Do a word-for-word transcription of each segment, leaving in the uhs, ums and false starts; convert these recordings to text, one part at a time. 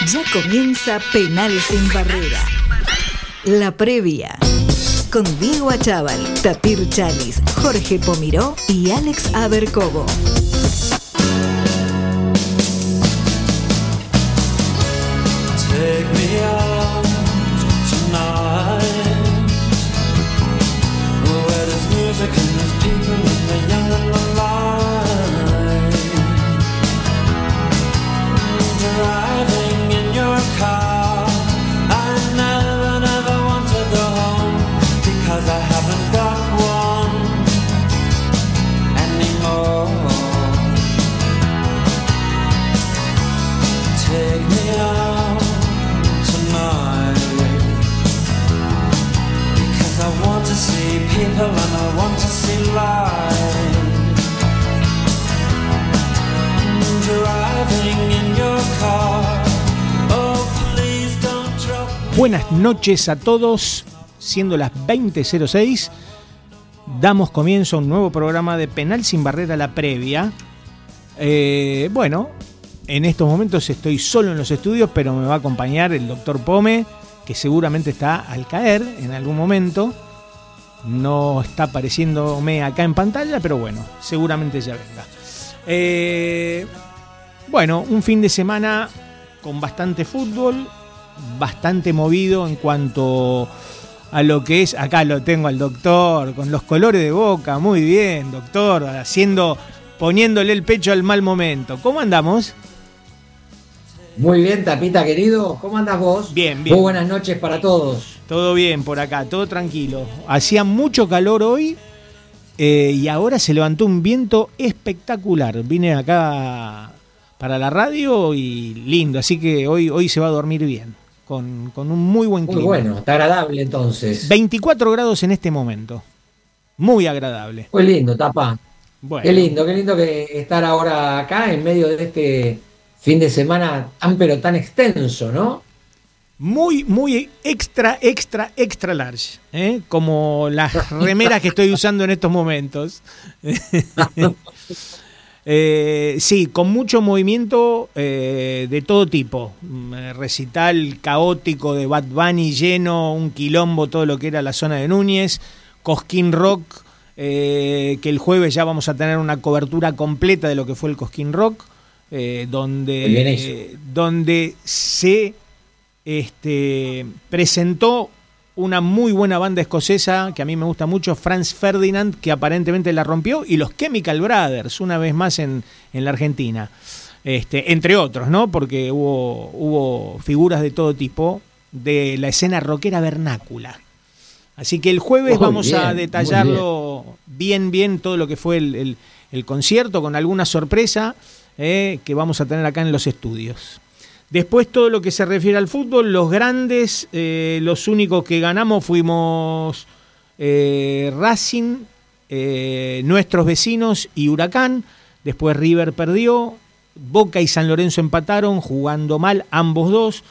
Ya comienza Penal Sin Barrera. La previa. Con Diego Achával, Tapir Chalis, Jorge Pomiró y Alex Abercovo. Take me out tonight, where there's music and there's people and the young and the light. Driving in your car, I never, never want to go home, because I haven't got one anymore. Take me out tonight, because I want to see people and I want to see light. Driving in your car, oh please don't drop me. Buenas noches a todos, siendo las veinte cero seis, damos comienzo a un nuevo programa de Penal Sin Barrera, la previa. Eh, bueno, en estos momentos estoy solo en los estudios, pero me va a acompañar el doctor Pome, que seguramente está al caer en algún momento. No está apareciéndome acá en pantalla, pero bueno, seguramente ya venga. Eh, bueno, un fin de semana con bastante fútbol, bastante movido en cuanto a lo que es. Acá lo tengo al doctor con los colores de Boca. Muy bien, doctor, haciendo, poniéndole el pecho al mal momento. ¿Cómo andamos? Muy bien, Tapita querido, ¿cómo andas vos? Bien, bien. Muy buenas noches para todos. Todo bien por acá, todo tranquilo. Hacía mucho calor hoy eh, y ahora se levantó un viento espectacular. Vine acá para la radio y lindo, así que hoy, hoy se va a dormir bien, con, con un muy buen clima. Muy bueno, está agradable entonces. veinticuatro grados en este momento, muy agradable. Muy lindo, Tapa. Bueno. Qué lindo, qué lindo que estar ahora acá en medio de este fin de semana tan pero tan extenso, ¿no? Muy, muy extra, extra, extra large, ¿eh? Como las remeras que estoy usando en estos momentos. eh, sí, con mucho movimiento eh, de todo tipo. Recital caótico de Bad Bunny lleno, un quilombo, todo lo que era la zona de Núñez, Cosquín Rock, eh, que el jueves ya vamos a tener una cobertura completa de lo que fue el Cosquín Rock, eh, donde, eh, donde se... Este, presentó una muy buena banda escocesa que a mí me gusta mucho, Franz Ferdinand, que aparentemente la rompió, y los Chemical Brothers, una vez más en, en la Argentina, este, entre otros, ¿no? Porque hubo, hubo figuras de todo tipo de la escena rockera vernácula. Así que el jueves oh, vamos bien, a detallarlo bien. bien, bien, todo lo que fue el, el, el concierto, con alguna sorpresa eh, que vamos a tener acá en los estudios. Después todo lo que se refiere al fútbol, los grandes, eh, los únicos que ganamos fuimos eh, Racing, eh, nuestros vecinos y Huracán. Después River perdió, Boca y San Lorenzo empataron, jugando mal ambos dos.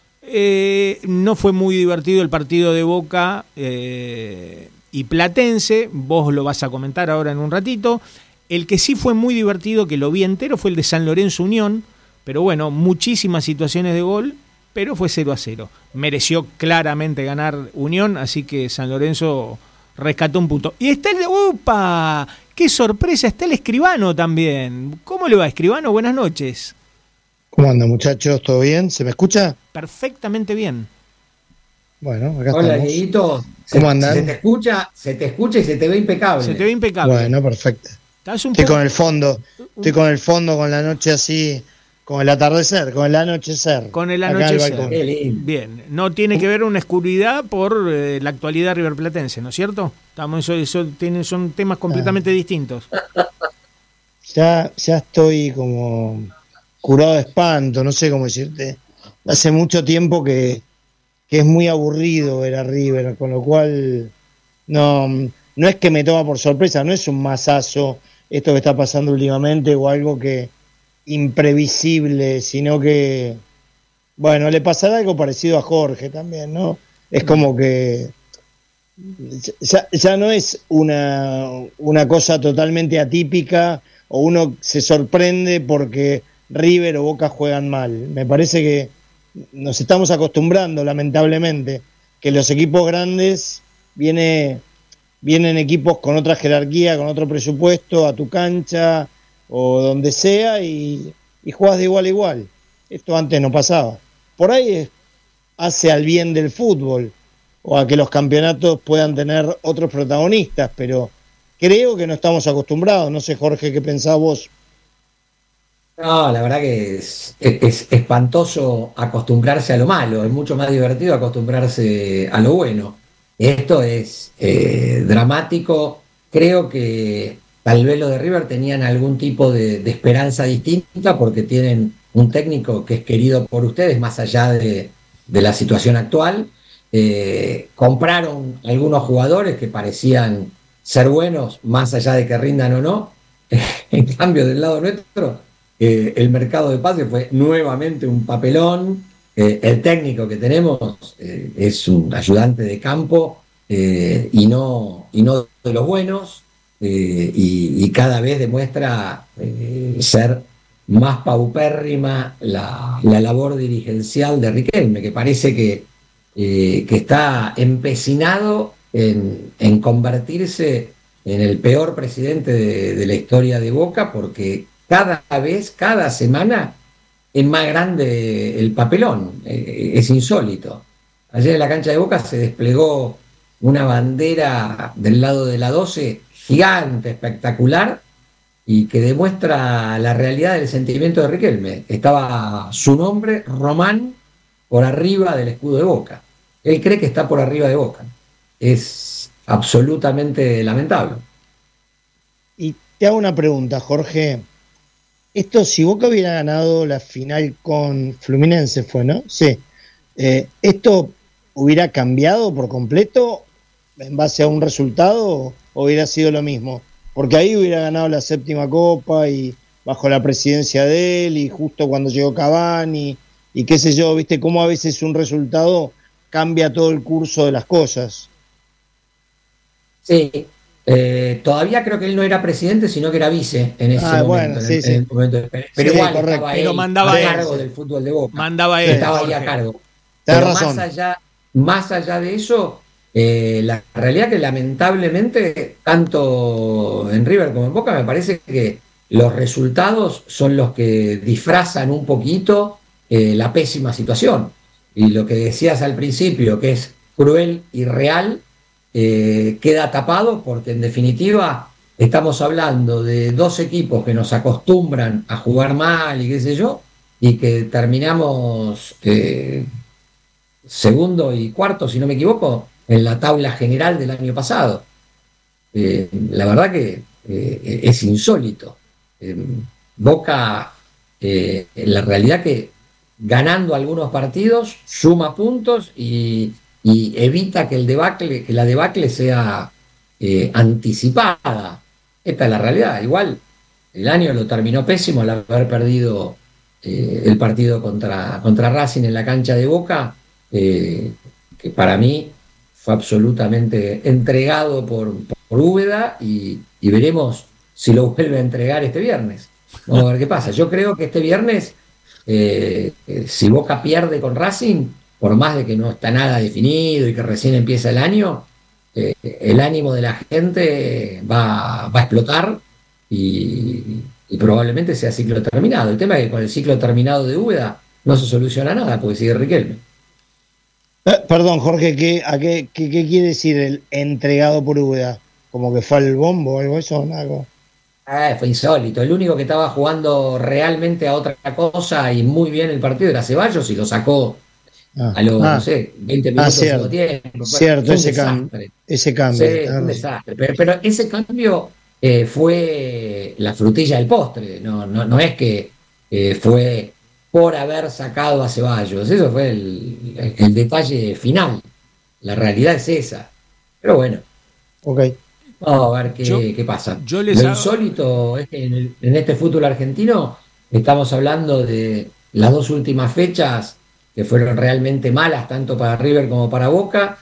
Eh, no fue muy divertido el partido de Boca eh, y Platense, vos lo vas a comentar ahora en un ratito. El que sí fue muy divertido, que lo vi entero, fue el de San Lorenzo Unión. Pero bueno, muchísimas situaciones de gol, pero fue cero a cero. Mereció claramente ganar Unión, así que San Lorenzo rescató un punto. Y está el... ¡Upa! ¡Qué sorpresa! Está el Escribano también. ¿Cómo le va, Escribano? Buenas noches. ¿Cómo anda, muchachos? ¿Todo bien? ¿Se me escucha? Perfectamente bien. Bueno, acá Hola, estamos. Dieguito. ¿Cómo andan? Se te escucha, se te escucha y se te ve impecable. Se te ve impecable. Bueno, perfecto. ¿Estás un Estoy poco... con el fondo, estoy con el fondo, con la noche así... Con el atardecer, con el anochecer. Con el acá anochecer. Bien, no tiene que ver una oscuridad por eh, la actualidad riverplatense, ¿no es cierto? Estamos, eso, eso tiene, son temas completamente ah. distintos. Ya, ya estoy como curado de espanto, no sé cómo decirte. Hace mucho tiempo que, que es muy aburrido ver a River, con lo cual no, no es que me toma por sorpresa, no es un masazo esto que está pasando últimamente o algo que imprevisible, sino que, bueno, le pasará algo parecido a Jorge también, ¿no? Es como que ya, ya no es una, una cosa totalmente atípica o uno se sorprende porque River o Boca juegan mal. Me parece que nos estamos acostumbrando, lamentablemente, que los equipos grandes viene, vienen equipos con otra jerarquía, con otro presupuesto, a tu cancha o donde sea, y, y juegas de igual a igual. Esto antes no pasaba. Por ahí es, hace al bien del fútbol, o a que los campeonatos puedan tener otros protagonistas, pero creo que no estamos acostumbrados. No sé, Jorge, ¿qué pensás vos? No, la verdad que es, es espantoso acostumbrarse a lo malo, es mucho más divertido acostumbrarse a lo bueno. Esto es eh, dramático. Creo que tal vez los de River tenían algún tipo de, de esperanza distinta porque tienen un técnico que es querido por ustedes más allá de, de la situación actual. Eh, compraron algunos jugadores que parecían ser buenos más allá de que rindan o no. En cambio, del lado nuestro, eh, el mercado de pases fue nuevamente un papelón. Eh, el técnico que tenemos eh, es un ayudante de campo eh, y, no, y no de los buenos, eh, y, y cada vez demuestra eh, ser más paupérrima la, la labor dirigencial de Riquelme, que parece que, eh, que está empecinado en, en convertirse en el peor presidente de, de la historia de Boca, porque cada vez, cada semana es más grande el papelón, eh, es insólito. Ayer en la cancha de Boca se desplegó una bandera del lado de la doce gigante, espectacular, y que demuestra la realidad del sentimiento de Riquelme. Estaba su nombre, Román, por arriba del escudo de Boca. Él cree que está por arriba de Boca. Es absolutamente lamentable. Y te hago una pregunta, Jorge. Esto, si Boca hubiera ganado la final con Fluminense, fue, ¿no? Sí. Eh, ¿Esto hubiera cambiado por completo en base a un resultado o hubiera sido lo mismo? Porque ahí hubiera ganado la séptima copa y bajo la presidencia de él y justo cuando llegó Cavani y qué sé yo, ¿viste? Cómo a veces un resultado cambia todo el curso de las cosas. Sí. Eh, todavía creo que él no era presidente, sino que era vice en ese ah, momento. Bueno, en, sí, en sí. el momento de, pero sí, igual correcto. estaba Pero él mandaba a él. cargo del fútbol de Boca. Mandaba él. Estaba ahí Jorge. a cargo. Tenés Pero razón. más allá, más allá de eso, eh, la realidad que lamentablemente, tanto en River como en Boca, me parece que los resultados son los que disfrazan un poquito eh, la pésima situación. Y lo que decías al principio, que es cruel y real, eh, queda tapado porque en definitiva estamos hablando de dos equipos que nos acostumbran a jugar mal y qué sé yo, y que terminamos eh, segundo y cuarto, si no me equivoco, en la tabla general del año pasado. Eh, la verdad que eh, es insólito. Eh, Boca, eh, la realidad que ganando algunos partidos suma puntos y, y evita que el debacle, que la debacle sea eh, anticipada. Esta es la realidad. Igual el año lo terminó pésimo al haber perdido eh, el partido contra, contra Racing en la cancha de Boca, eh, que para mí fue absolutamente entregado por, por Úbeda y, y veremos si lo vuelve a entregar este viernes. Vamos a ver qué pasa. Yo creo que este viernes, eh, eh, si Boca pierde con Racing, por más de que no está nada definido y que recién empieza el año, eh, el ánimo de la gente va, va a explotar y, y probablemente sea ciclo terminado. El tema es que con el ciclo terminado de Úbeda no se soluciona nada porque sigue Riquelme. Eh, perdón, Jorge, ¿qué, a qué, qué, ¿qué quiere decir el entregado por Úbeda? ¿Como que fue al bombo o algo eso? Nada. Ah, fue insólito. El único que estaba jugando realmente a otra cosa y muy bien el partido era Ceballos y lo sacó ah, a los, ah, no sé, veinte minutos ah, de segundo tiempo. Cierto, Fue un ese, cam ese cambio. Sí, un desastre. Pero, pero ese cambio eh, fue la frutilla del postre. No, no, no es que eh, fue por haber sacado a Ceballos. Eso fue el, el, el detalle final. La realidad es esa. Pero bueno. Ok. Vamos a ver qué, yo, qué pasa. Yo les Lo hago... insólito es que en, el, en este fútbol argentino estamos hablando de las dos últimas fechas que fueron realmente malas, tanto para River como para Boca,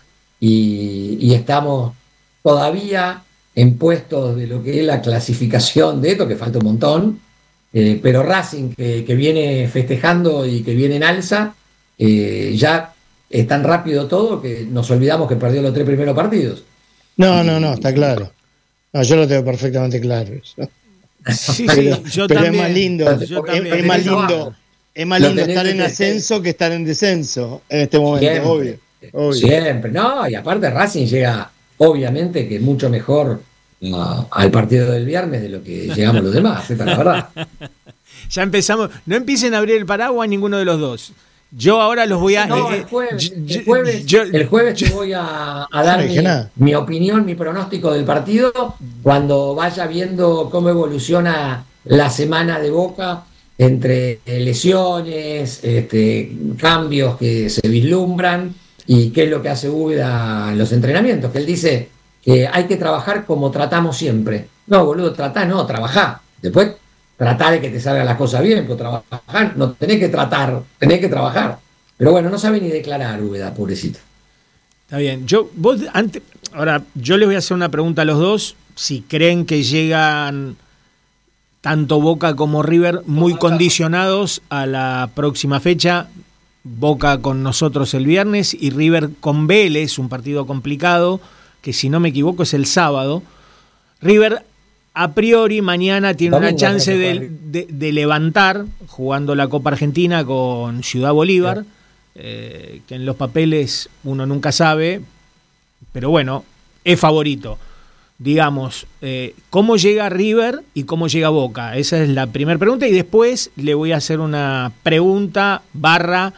y, y estamos todavía en puestos de lo que es la clasificación de esto, que falta un montón, eh, pero Racing, que, que viene festejando y que viene en alza, eh, ya es tan rápido todo que nos olvidamos que perdió los tres primeros partidos. No, no, no, está claro. No, yo lo tengo perfectamente claro. Eso. Sí, pero, sí, yo pero también. es más lindo, Yo es, también. es más lindo, es más Lo lindo tenés estar en que- ascenso que estar en descenso en este momento, Siempre, obvio, obvio. siempre, no, y aparte Racing llega, obviamente, que mucho mejor uh, al partido del viernes de lo que llegamos los demás, esta es la verdad. Ya empezamos. No empiecen a abrir el paraguas ninguno de los dos. Yo ahora los voy a. No, eh, el jueves, yo- el jueves, yo- el jueves te voy a, a dar no dije mi, nada. mi opinión, mi pronóstico del partido, cuando vaya viendo cómo evoluciona la semana de Boca entre lesiones, este, cambios que se vislumbran y qué es lo que hace Úbeda en los entrenamientos, que él dice que hay que trabajar como tratamos siempre. No, boludo, tratá, no, trabajá. Después tratá de que te salgan las cosas bien, pero trabajar, no tenés que tratar, tenés que trabajar. Pero bueno, no sabe ni declarar Úbeda, pobrecito. Está bien. Yo, vos, antes, ahora, yo les voy a hacer una pregunta a los dos. Si creen que llegan tanto Boca como River muy condicionados a la próxima fecha. Boca con nosotros el viernes y River con Vélez, un partido complicado, que si no me equivoco es el sábado. River a priori mañana tiene Domingo, una chance creo que de, fue. de, de levantar jugando la Copa Argentina con Ciudad Bolívar, eh, que en los papeles uno nunca sabe, pero bueno, es favorito. Digamos, eh, ¿cómo llega River y cómo llega Boca? Esa es la primera pregunta y después le voy a hacer una pregunta barra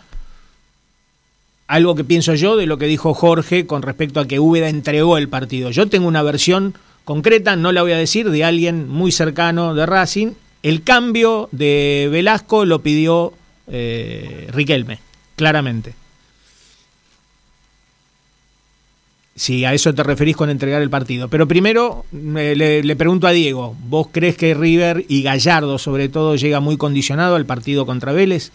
algo que pienso yo de lo que dijo Jorge con respecto a que Úbeda entregó el partido. Yo tengo una versión concreta, no la voy a decir, de alguien muy cercano de Racing. El cambio de Velasco lo pidió eh, Riquelme, claramente. Si a eso te referís con entregar el partido. Pero primero eh, le, le pregunto a Diego, ¿vos crees que River y Gallardo sobre todo llega muy condicionado al partido contra Vélez?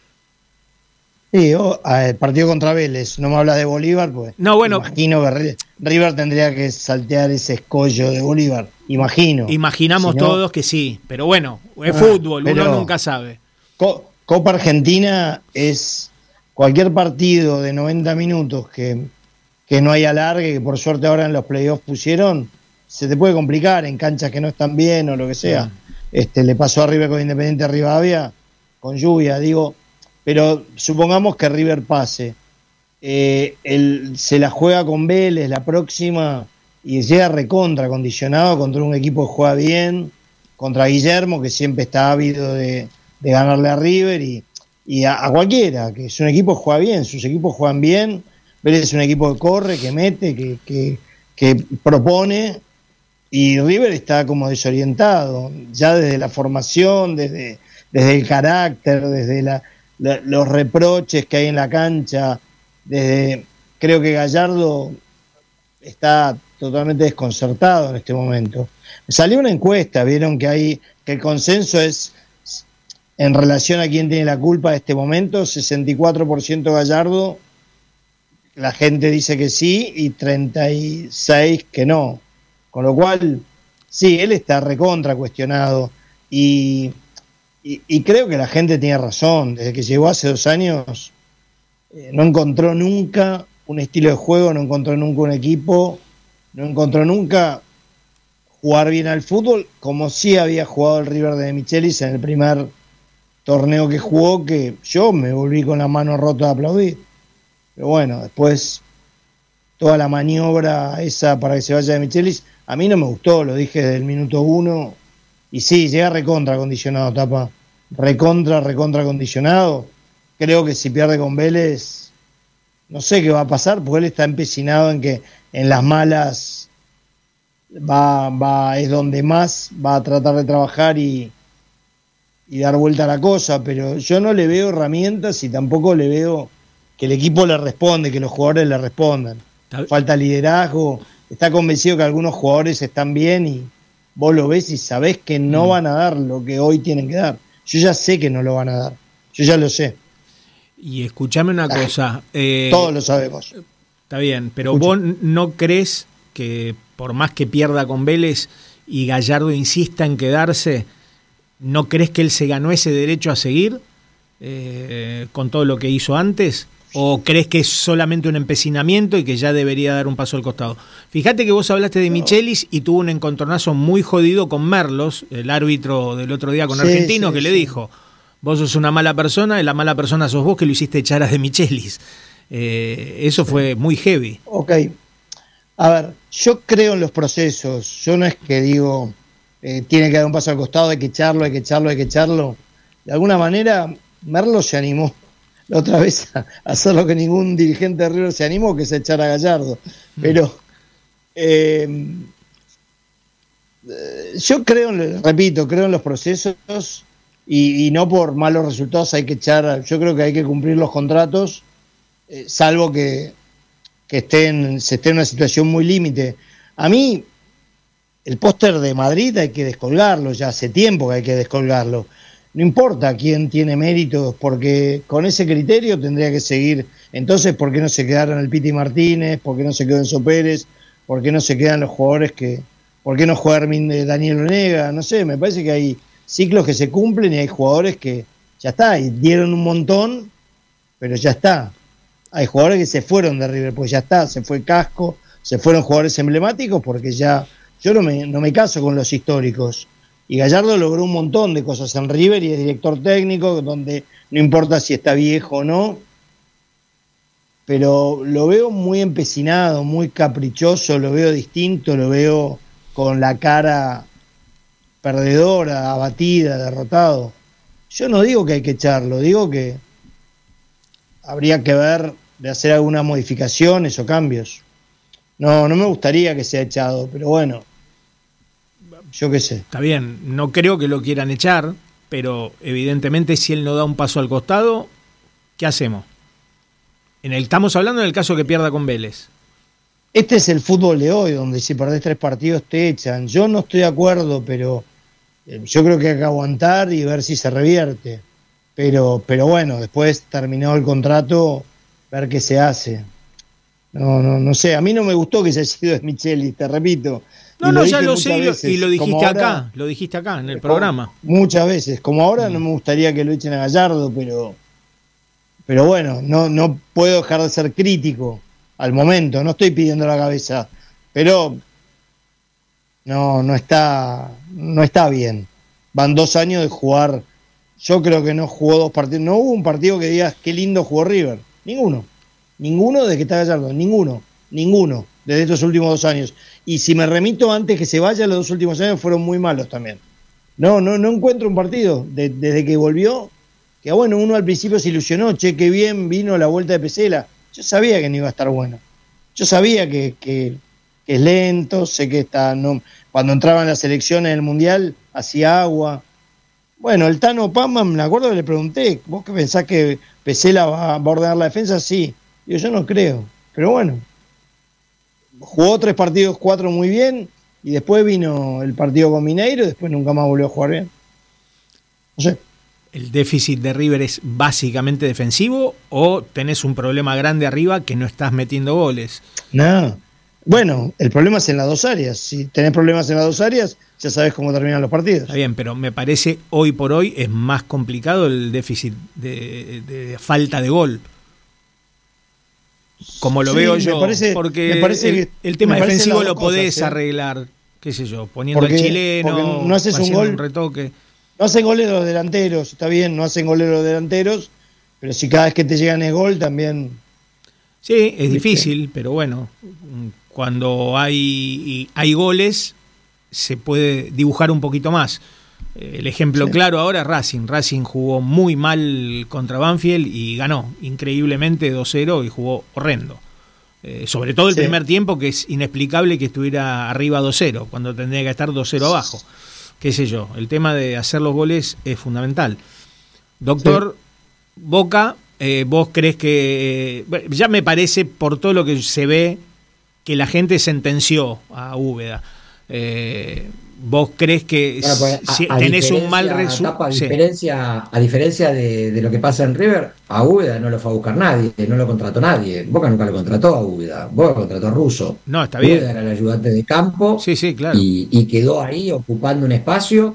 Sí, o, el partido contra Vélez, no me hablas de Bolívar, pues. No, bueno. Imagino que River tendría que saltear ese escollo de Bolívar, imagino. Imaginamos Si no, todos que sí, pero bueno, es Ah, fútbol, pero- uno nunca sabe. Co- Copa Argentina es cualquier partido de noventa minutos que, que no hay alargue, que por suerte ahora en los playoffs pusieron, se te puede complicar en canchas que no están bien o lo que sea. Mm. Este, le pasó a River con Independiente Rivadavia, con lluvia, digo, pero supongamos que River pase, eh, el, se la juega con Vélez la próxima y llega recontra condicionado contra un equipo que juega bien, contra Guillermo, que siempre está ávido de, de ganarle a River y, y a, a cualquiera, que es un equipo que juega bien, sus equipos juegan bien, Vélez es un equipo que corre, que mete, que, que, que propone, y River está como desorientado, ya desde la formación, desde, desde el carácter, desde la, la, los reproches que hay en la cancha, desde, creo que Gallardo está totalmente desconcertado en este momento. Salió una encuesta, vieron que hay que el consenso es en relación a quién tiene la culpa de este momento, sesenta y cuatro por ciento Gallardo, la gente dice que sí y treinta y seis que no. Con lo cual, sí, él está recontra cuestionado y, y, y creo que la gente tiene razón. Desde que llegó hace dos años, eh, no encontró nunca un estilo de juego, no encontró nunca un equipo, no encontró nunca jugar bien al fútbol, como sí había jugado el River de Michelis en el primer torneo que jugó, que yo me volví con la mano rota a aplaudir. Pero bueno, después toda la maniobra esa para que se vaya de Michelis, a mí no me gustó, lo dije desde el minuto uno. Y sí, llega recontra condicionado, Tapa. Recontra, recontra condicionado. Creo que si pierde con Vélez, no sé qué va a pasar, porque él está empecinado en que en las malas va, va, es donde más va a tratar de trabajar y, y dar vuelta a la cosa, pero yo no le veo herramientas y tampoco le veo que el equipo le responde, que los jugadores le respondan. Falta liderazgo, está convencido que algunos jugadores están bien y vos lo ves y sabés que no van a dar lo que hoy tienen que dar. Yo ya sé que no lo van a dar, yo ya lo sé. Y escuchame una La cosa. Eh, Todos lo sabemos. Está bien, pero Escucha. vos no crees que por más que pierda con Vélez y Gallardo insista en quedarse, ¿no crees que él se ganó ese derecho a seguir? eh, con todo lo que hizo antes? ¿O crees que es solamente un empecinamiento y que ya debería dar un paso al costado? Fíjate que vos hablaste de no. Michelis y tuvo un encontronazo muy jodido con Merlos, el árbitro del otro día con sí, Argentino, sí, que sí. le dijo, vos sos una mala persona y la mala persona sos vos que lo hiciste echar a De Michelis. Eh, eso sí. fue muy heavy. Ok. A ver, yo creo en los procesos. Yo no es que digo, eh, tiene que dar un paso al costado, hay que echarlo, hay que echarlo, hay que echarlo. De alguna manera, Merlos se animó la otra vez a hacer lo que ningún dirigente de River se animó, que es echar a Gallardo. Pero eh, yo creo, repito, creo en los procesos y, y no por malos resultados hay que echar. Yo creo que hay que cumplir los contratos, eh, salvo que, que estén, se esté en una situación muy límite. A mí, el póster de Madrid hay que descolgarlo, ya hace tiempo que hay que descolgarlo. No importa quién tiene méritos, porque con ese criterio tendría que seguir. Entonces, ¿por qué no se quedaron el Piti Martínez? ¿Por qué no se quedó Enzo Pérez? ¿Por qué no se quedan los jugadores que... ¿Por qué no juega Hermin de Daniel Onega? No sé, me parece que hay ciclos que se cumplen y hay jugadores que ya está, y dieron un montón, pero ya está. Hay jugadores que se fueron de River, pues ya está, se fue Casco, se fueron jugadores emblemáticos, porque ya... Yo no me, no me caso con los históricos. Y Gallardo logró un montón de cosas en River y es director técnico, donde no importa si está viejo o no, pero lo veo muy empecinado, muy caprichoso, lo veo distinto, lo veo con la cara perdedora, abatida, derrotado. Yo no digo que hay que echarlo, digo que habría que ver de hacer algunas modificaciones o cambios. No, no me gustaría que sea echado, pero bueno, yo qué sé. Está bien, no creo que lo quieran echar, pero evidentemente si él no da un paso al costado, ¿qué hacemos? En el, estamos hablando en el caso que pierda con Vélez. Este es el fútbol de hoy, donde si perdés tres partidos te echan. Yo no estoy de acuerdo, pero yo creo que hay que aguantar y ver si se revierte. Pero, pero bueno, después terminado el contrato, ver qué se hace. No, no, no sé, a mí no me gustó que se haya sido de Michelis, te repito. No, no, ya lo sé veces, y lo dijiste ahora, acá, lo dijiste acá en el programa. Muchas veces, como ahora no me gustaría que lo echen a Gallardo, pero pero bueno, no, no puedo dejar de ser crítico al momento, no estoy pidiendo la cabeza, pero no, no está, no está bien. Van dos años de jugar, yo creo que no jugó dos partidos, no hubo un partido que digas qué lindo jugó River, ninguno, ninguno desde que está Gallardo, ninguno, ninguno. Desde estos últimos dos años. Y si me remito antes que se vaya, los dos últimos años fueron muy malos también. No, no, no encuentro un partido de, desde que volvió, que bueno, uno al principio se ilusionó, che, qué bien vino la vuelta de Pesela. Yo sabía que no iba a estar bueno. Yo sabía que, que, que es lento, sé que está, no, cuando entraba en las elecciones del Mundial, hacía agua. Bueno, el Tano Pamman, me acuerdo que le pregunté, ¿vos qué pensás que Pesela va, va a ordenar la defensa? Sí. Digo, yo no creo, pero bueno. Jugó tres partidos, cuatro muy bien, y después vino el partido con Mineiro y después nunca más volvió a jugar bien. No sé. ¿El déficit de River es básicamente defensivo o tenés un problema grande arriba que no estás metiendo goles? No. Bueno, el problema es en las dos áreas. Si tenés problemas en las dos áreas, ya sabés cómo terminan los partidos. Está bien, pero me parece hoy por hoy es más complicado el déficit de, de, de falta de gol. Como lo sí, veo yo, parece, porque me parece el, que, el tema defensivo lo podés cosas, ¿eh? arreglar, qué sé yo, poniendo porque, al chileno, no haces un gol, un retoque. No hacen goles los delanteros, está bien, no hacen goles los delanteros, pero si cada vez que te llegan el gol también... Sí, es difícil, pero bueno, cuando hay, hay goles se puede dibujar un poquito más. El ejemplo sí. claro ahora es Racing. Racing jugó muy mal contra Banfield y ganó increíblemente dos cero y jugó horrendo. Eh, sobre todo el sí. primer tiempo, que es inexplicable que estuviera arriba dos cero, cuando tendría que estar dos cero abajo. Qué sé yo, el tema de hacer los goles es fundamental. Doctor sí. Boca, eh, ¿vos crees que... Eh, ya me parece, por todo lo que se ve, que la gente sentenció a Úbeda. Eh, ¿Vos crees que bueno, pues, si a, a tenés un mal resultado? A, diferencia, a diferencia de, de lo que pasa en River, a Úbeda no lo fue a buscar nadie, no lo contrató nadie. Boca nunca lo contrató a Úbeda, Boca contrató a Russo. No, está bien. Úbeda era el ayudante de campo sí, sí, claro. y, y quedó ahí ocupando un espacio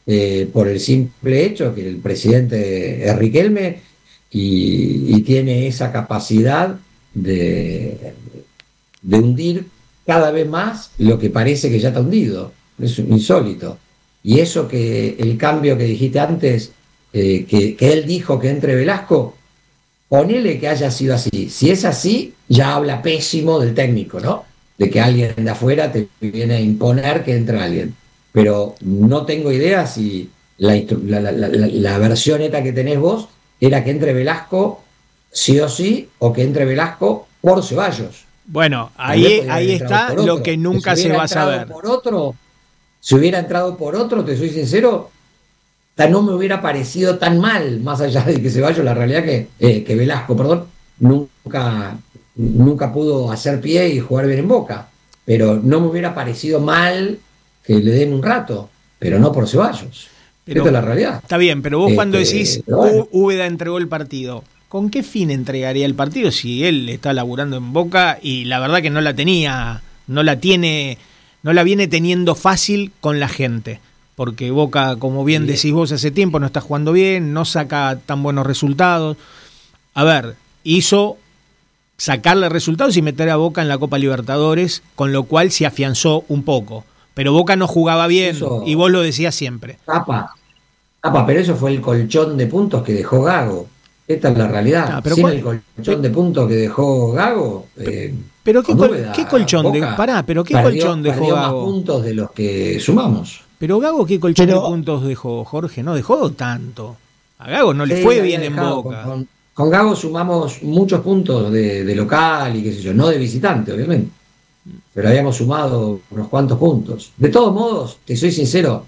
eh, por el simple hecho que el presidente es Riquelme y, y tiene esa capacidad de, de hundir cada vez más lo que parece que ya está hundido. Es insólito. Y eso que el cambio que dijiste antes, eh, que, que él dijo que entre Velasco, ponele que haya sido así. Si es así, ya habla pésimo del técnico, ¿no? De que alguien de afuera te viene a imponer que entre alguien. Pero no tengo idea si la, la, la, la, la versión esta que tenés vos era que entre Velasco sí o sí, o que entre Velasco por Ceballos. Bueno, ahí, ahí está lo que nunca se va a saber. Por otro, si hubiera entrado por otro, te soy sincero, no me hubiera parecido tan mal, más allá de que Ceballos, la realidad que, eh, que Velasco, perdón, nunca, nunca pudo hacer pie y jugar bien en Boca. Pero no me hubiera parecido mal que le den un rato, pero no por Ceballos. Pero, esta es la realidad. Está bien, pero vos este, cuando decís bueno. Úbeda entregó el partido, ¿con qué fin entregaría el partido si él está laburando en Boca y la verdad que no la tenía, no la tiene, no la viene teniendo fácil con la gente? Porque Boca, como bien sí. decís vos hace tiempo, no está jugando bien, no saca tan buenos resultados. A ver, hizo sacarle resultados y meter a Boca en la Copa Libertadores, con lo cual se afianzó un poco. Pero Boca no jugaba bien, eso, y vos lo decías siempre. Apa, apa, pero eso fue el colchón de puntos que dejó Gago. Esta es la realidad. Ah, pero Sin ¿cuál? el colchón de puntos que dejó Gago. Eh, pero qué, col, Úbeda, ¿qué colchón Boca de pará, pero qué perdió, colchón dejó perdió Gago? Más puntos de los que sumamos. Pero Gago, ¿qué colchón pero, de puntos dejó, Jorge? No dejó tanto. A Gago no le sí, fue bien en Boca. Con, con, con Gago sumamos muchos puntos de, de local y qué sé yo, no de visitante, obviamente. Pero habíamos sumado unos cuantos puntos. De todos modos, te soy sincero,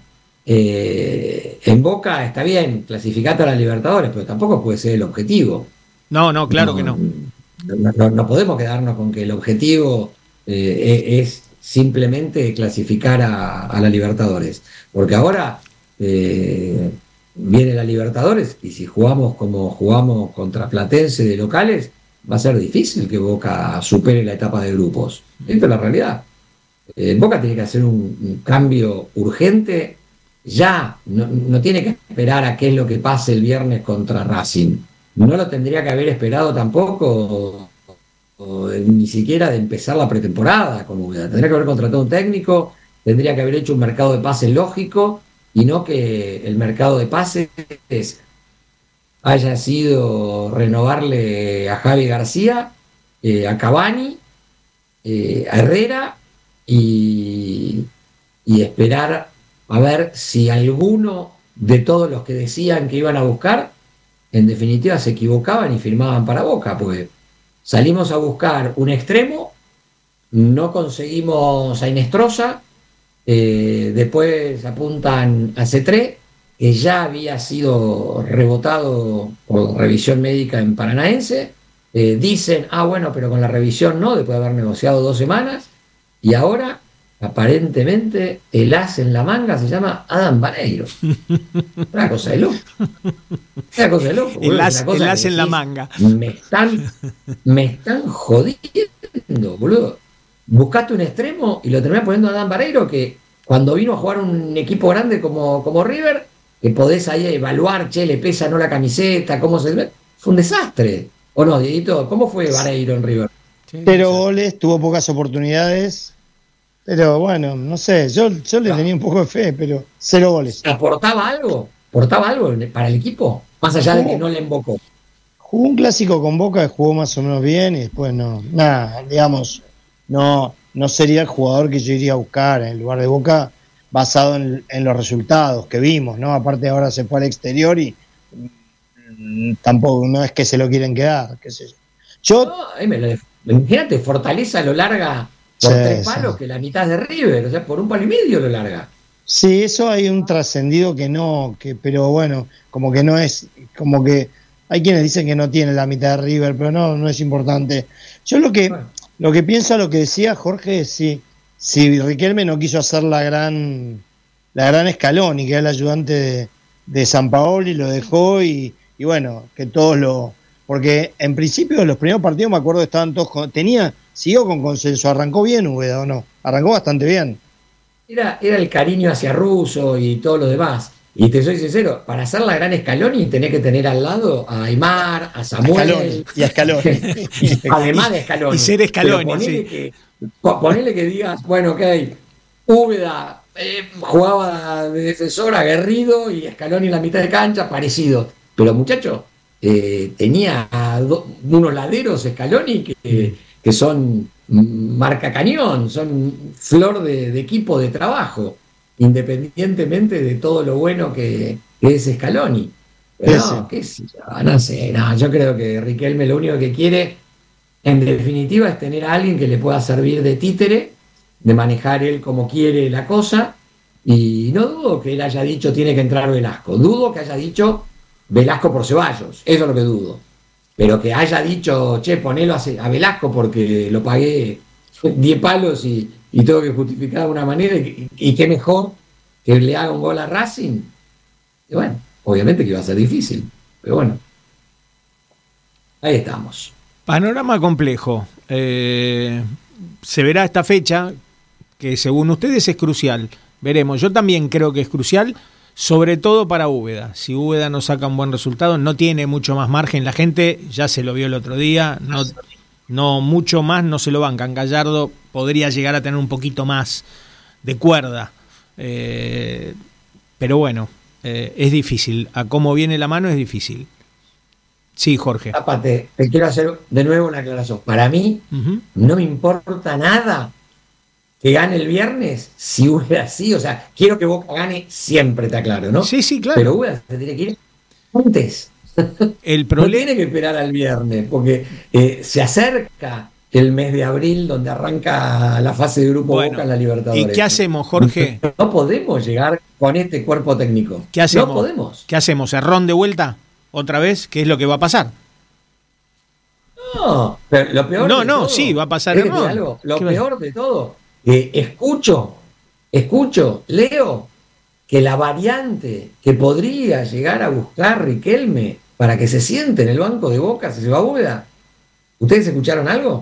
eh, en Boca está bien, clasificate a la Libertadores, pero tampoco puede ser el objetivo. No, no, claro no, que no. No, no. no podemos quedarnos con que el objetivo eh, es simplemente clasificar a, a la Libertadores. Porque ahora eh, viene la Libertadores y si jugamos como jugamos contra Platense de locales, va a ser difícil que Boca supere la etapa de grupos. Esta es la realidad. Eh, Boca tiene que hacer un, un cambio urgente ya. No, no tiene que esperar a qué es lo que pase el viernes contra Racing. No lo tendría que haber esperado tampoco, o, o, ni siquiera de empezar la pretemporada. Como tendría que haber contratado un técnico, tendría que haber hecho un mercado de pases lógico, y no que el mercado de pases es haya sido renovarle a Javi García, eh, a Cavani, eh, a Herrera y, y esperar a ver si alguno de todos los que decían que iban a buscar, en definitiva se equivocaban y firmaban para Boca, porque salimos a buscar un extremo, no conseguimos a Inestrosa, eh, después apuntan a Cetré, que ya había sido rebotado por revisión médica en Paranaense, eh, dicen, ah bueno, pero con la revisión no, después de haber negociado dos semanas, y ahora, aparentemente, el as en la manga se llama Adam Vareiro. Una cosa de loco. Una cosa de loco. El as, el as en la manga. Me están, me están jodiendo, boludo. Buscaste un extremo y lo terminás poniendo a Adam Vareiro, que cuando vino a jugar un equipo grande como, como River, que podés ahí evaluar, che, le pesa no la camiseta, cómo se... Fue un desastre. ¿O no, Dieguito? ¿Cómo fue Vareiro en River? Cero goles, tuvo pocas oportunidades, pero bueno, no sé, yo, yo le no. tenía un poco de fe, pero cero goles. ¿Aportaba algo? ¿Aportaba algo para el equipo? Más allá jugó, de que no le embocó. Jugó un clásico con Boca, jugó más o menos bien y después no, nada, digamos, no, no sería el jugador que yo iría a buscar en lugar de Boca, basado en, en los resultados que vimos, ¿no? Aparte ahora se fue al exterior y mmm, tampoco, no es que se lo quieren quedar, qué sé yo. Yo no, me lo, imagínate, Fortaleza lo larga por sí, tres palos, sí. que la mitad de River, o sea, por un palo y medio lo larga. Sí, eso hay un trascendido que no, que pero bueno, como que no es, como que hay quienes dicen que no tiene la mitad de River, pero no, no es importante. Yo lo que, bueno. lo que pienso a lo que decía Jorge es si Si Riquelme no quiso hacer la gran la gran Scaloni, que era el ayudante de, de Sampaoli, lo dejó y, y bueno, que todos lo... Porque en principio los primeros partidos me acuerdo que estaban todos... Con, tenía, siguió con consenso, arrancó bien Úbeda, ¿o no? Arrancó bastante bien. Era, era el cariño hacia Russo y todo lo demás. Y te soy sincero, para hacer la gran Scaloni tenés que tener al lado a Aymar, a Samuel. Scaloni, y a Scaloni. Además de Scaloni. Y ser Scaloni, Pero ponele sí. Que, ponele que digas, bueno, ok, Úbeda eh, jugaba de defensor aguerrido y Scaloni en la mitad de cancha, parecido. Pero muchacho, eh, tenía do, unos laderos Scaloni que, que son marca cañón, son flor de, de equipo de trabajo, independientemente de todo lo bueno que, que es Scaloni. Pero no, qué sé yo, no sé, no, yo creo que Riquelme lo único que quiere, en definitiva, es tener a alguien que le pueda servir de títere, de manejar él como quiere la cosa, y no dudo que él haya dicho tiene que entrar Velasco, dudo que haya dicho Velasco por Ceballos, eso es lo que dudo, pero que haya dicho, che, ponelo a, a Velasco porque lo pagué diez palos y, y tengo que justificar de una manera, y, y qué mejor que le haga un gol a Racing, y bueno, obviamente que iba a ser difícil, pero bueno, ahí estamos. Panorama complejo. Eh, se verá esta fecha, que según ustedes es crucial. Veremos. Yo también creo que es crucial, sobre todo para Úbeda. Si Úbeda no saca un buen resultado, no tiene mucho más margen. La gente ya se lo vio el otro día, no, no mucho más no se lo bancan. Gallardo podría llegar a tener un poquito más de cuerda. Eh, pero bueno, eh, es difícil. A cómo viene la mano es difícil. Sí, Jorge. Aparte, te quiero hacer de nuevo una aclaración. Para mí, uh-huh. no me importa nada que gane el viernes si Úbeda así. O sea, quiero que Boca gane siempre, te aclaro, ¿no? Sí, sí, claro. Pero Úbeda se tiene que ir antes. El problema... No tiene que esperar al viernes, porque eh, se acerca el mes de abril, donde arranca la fase de grupo bueno, Boca en la Libertadores. ¿Y qué hacemos, Jorge? No podemos llegar con este cuerpo técnico. ¿Qué hacemos? No podemos. ¿Qué hacemos? ¿Errón de vuelta? ¿Otra vez? ¿Qué es lo que va a pasar? No, pero lo peor No, de no, todo, sí, va a pasar es error. Algo, lo peor de todo, eh, escucho, escucho, leo que la variante que podría llegar a buscar Riquelme para que se siente en el banco de Boca si se va a Úbeda. ¿Ustedes escucharon algo?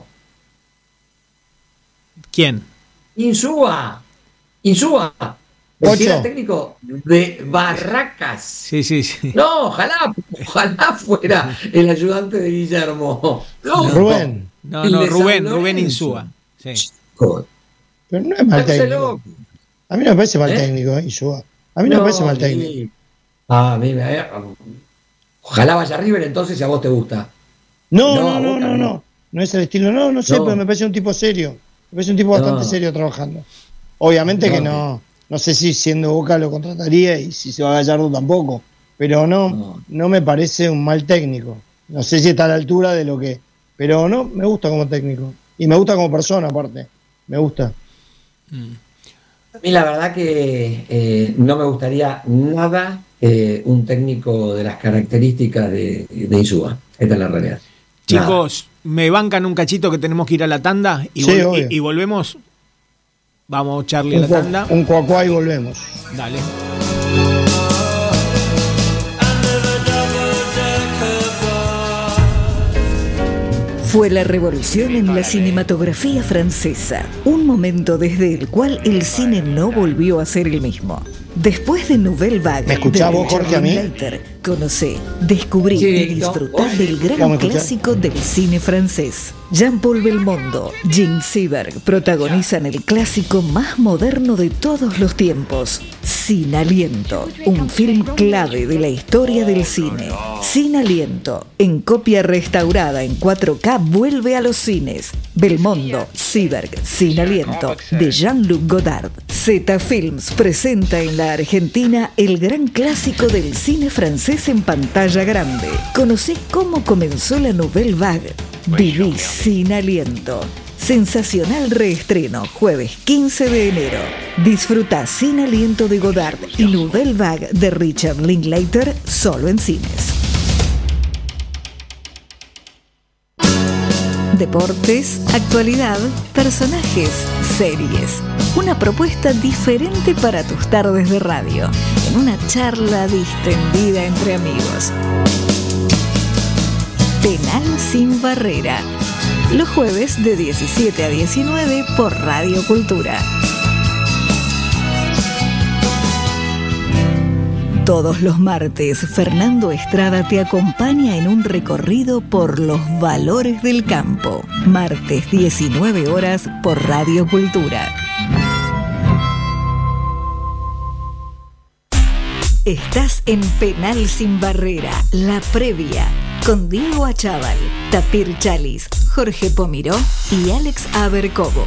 ¿Quién? Insúa. Insúa. El era técnico de Barracas. Sí, sí, sí. No, ojalá, ojalá fuera el ayudante de Guillermo. No, no Rubén. No, no, Rubén, Rubén Insúa. Sí. Pero no es mal técnico. A mí no me parece mal ¿Eh? técnico, Insúa. A mí no, no me parece mal técnico. Sí. Ah, a mí me... Ojalá vaya a River entonces si a vos te gusta. No, no, no, no, no. No, no es el estilo. No, no sé, no. Pero me parece un tipo serio. Me parece un tipo bastante no. serio trabajando. Obviamente no. que no... No sé si siendo Boca lo contrataría y si se va a Gallardo tampoco, pero no, no, no me parece un mal técnico. No sé si está a la altura de lo que... Pero no, me gusta como técnico. Y me gusta como persona, aparte. Me gusta. A mí la verdad que eh, no me gustaría nada eh, un técnico de las características de, de Insúa. Esta es la realidad. Chicos, nada. ¿Me bancan un cachito que tenemos que ir a la tanda? Y, sí, vol- y, y volvemos... Vamos, Charlie, a la tanda. Un cuacuá y volvemos. Dale. Fue la revolución en la cinematografía francesa, un momento desde el cual el cine no volvió a ser el mismo. Después de Nouvelle Vague, ¿me escuchás vos, Jorge, a mí? Later, conocé, descubrí sí, y disfruté no. del gran clásico del cine francés. Jean-Paul Belmondo, Jean Seberg protagonizan el clásico más moderno de todos los tiempos, Sin Aliento, un film clave de la historia del cine. Sin Aliento, en copia restaurada en cuatro K, vuelve a los cines. Belmondo, Seberg, Sin Aliento, de Jean-Luc Godard. Z Films presenta en la Argentina el gran clásico del cine francés en pantalla grande. Conocé cómo comenzó la Nouvelle Vague. Viví Sin Aliento. Sensacional reestreno, jueves quince de enero. Disfruta Sin Aliento de Godard y Nouvelle Vague de Richard Linklater solo en cines. Deportes, actualidad, personajes, series. Una propuesta diferente para tus tardes de radio, en una charla distendida entre amigos. Penal sin barrera. Los jueves de diecisiete a diecinueve por Radio Cultura. Todos los martes, Fernando Estrada te acompaña en un recorrido por los valores del campo. Martes, diecinueve horas, por Radio Cultura. Estás en Penal Sin Barrera, la previa, con Diego Achával, Tapir Chalis, Jorge Pomiró y Alex Abercovo.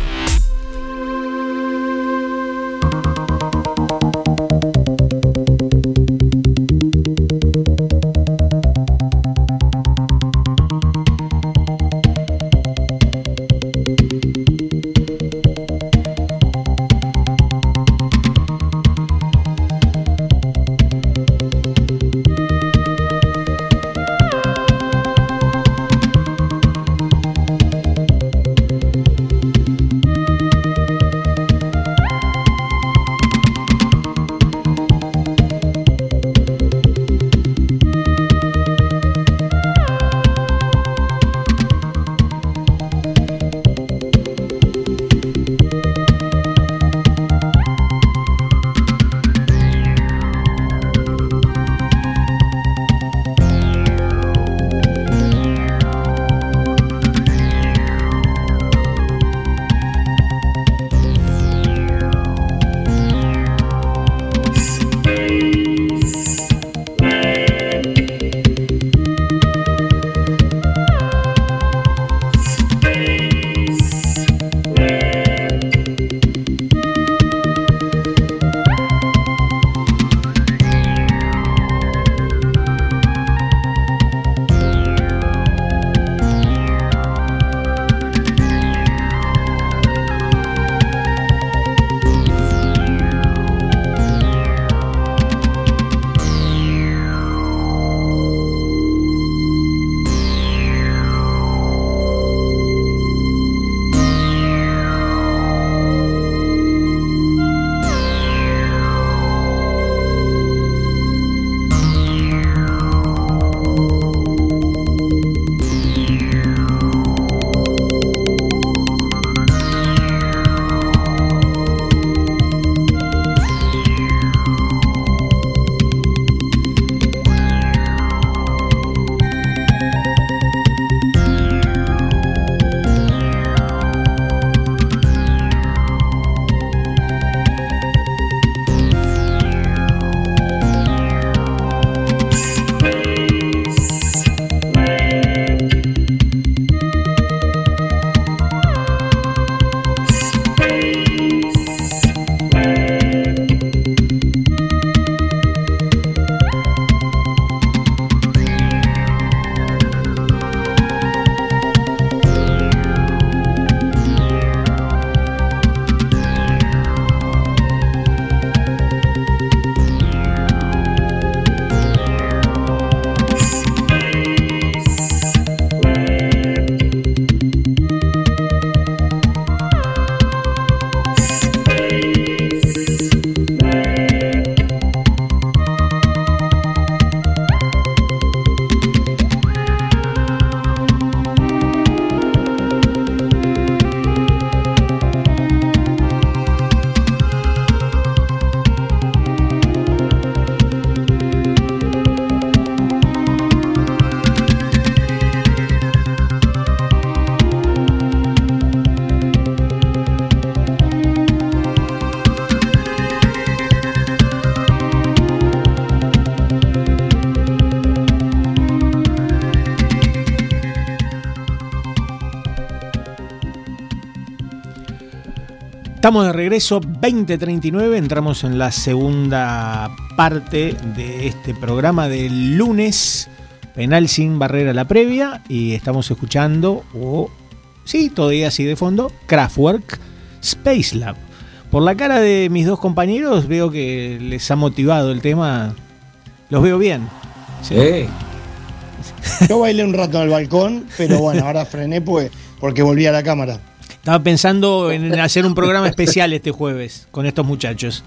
Estamos de regreso, veinte treinta y nueve, entramos en la segunda parte de este programa del lunes, Penal Sin Barrera, la previa, y estamos escuchando, o oh, sí, todavía así de fondo, Kraftwerk, Space Lab. Por la cara de mis dos compañeros veo que les ha motivado el tema, los veo bien. Sí. Yo bailé un rato en el balcón, pero bueno, ahora frené pues, porque volví a la cámara. Estaba pensando en hacer un programa especial este jueves con estos muchachos.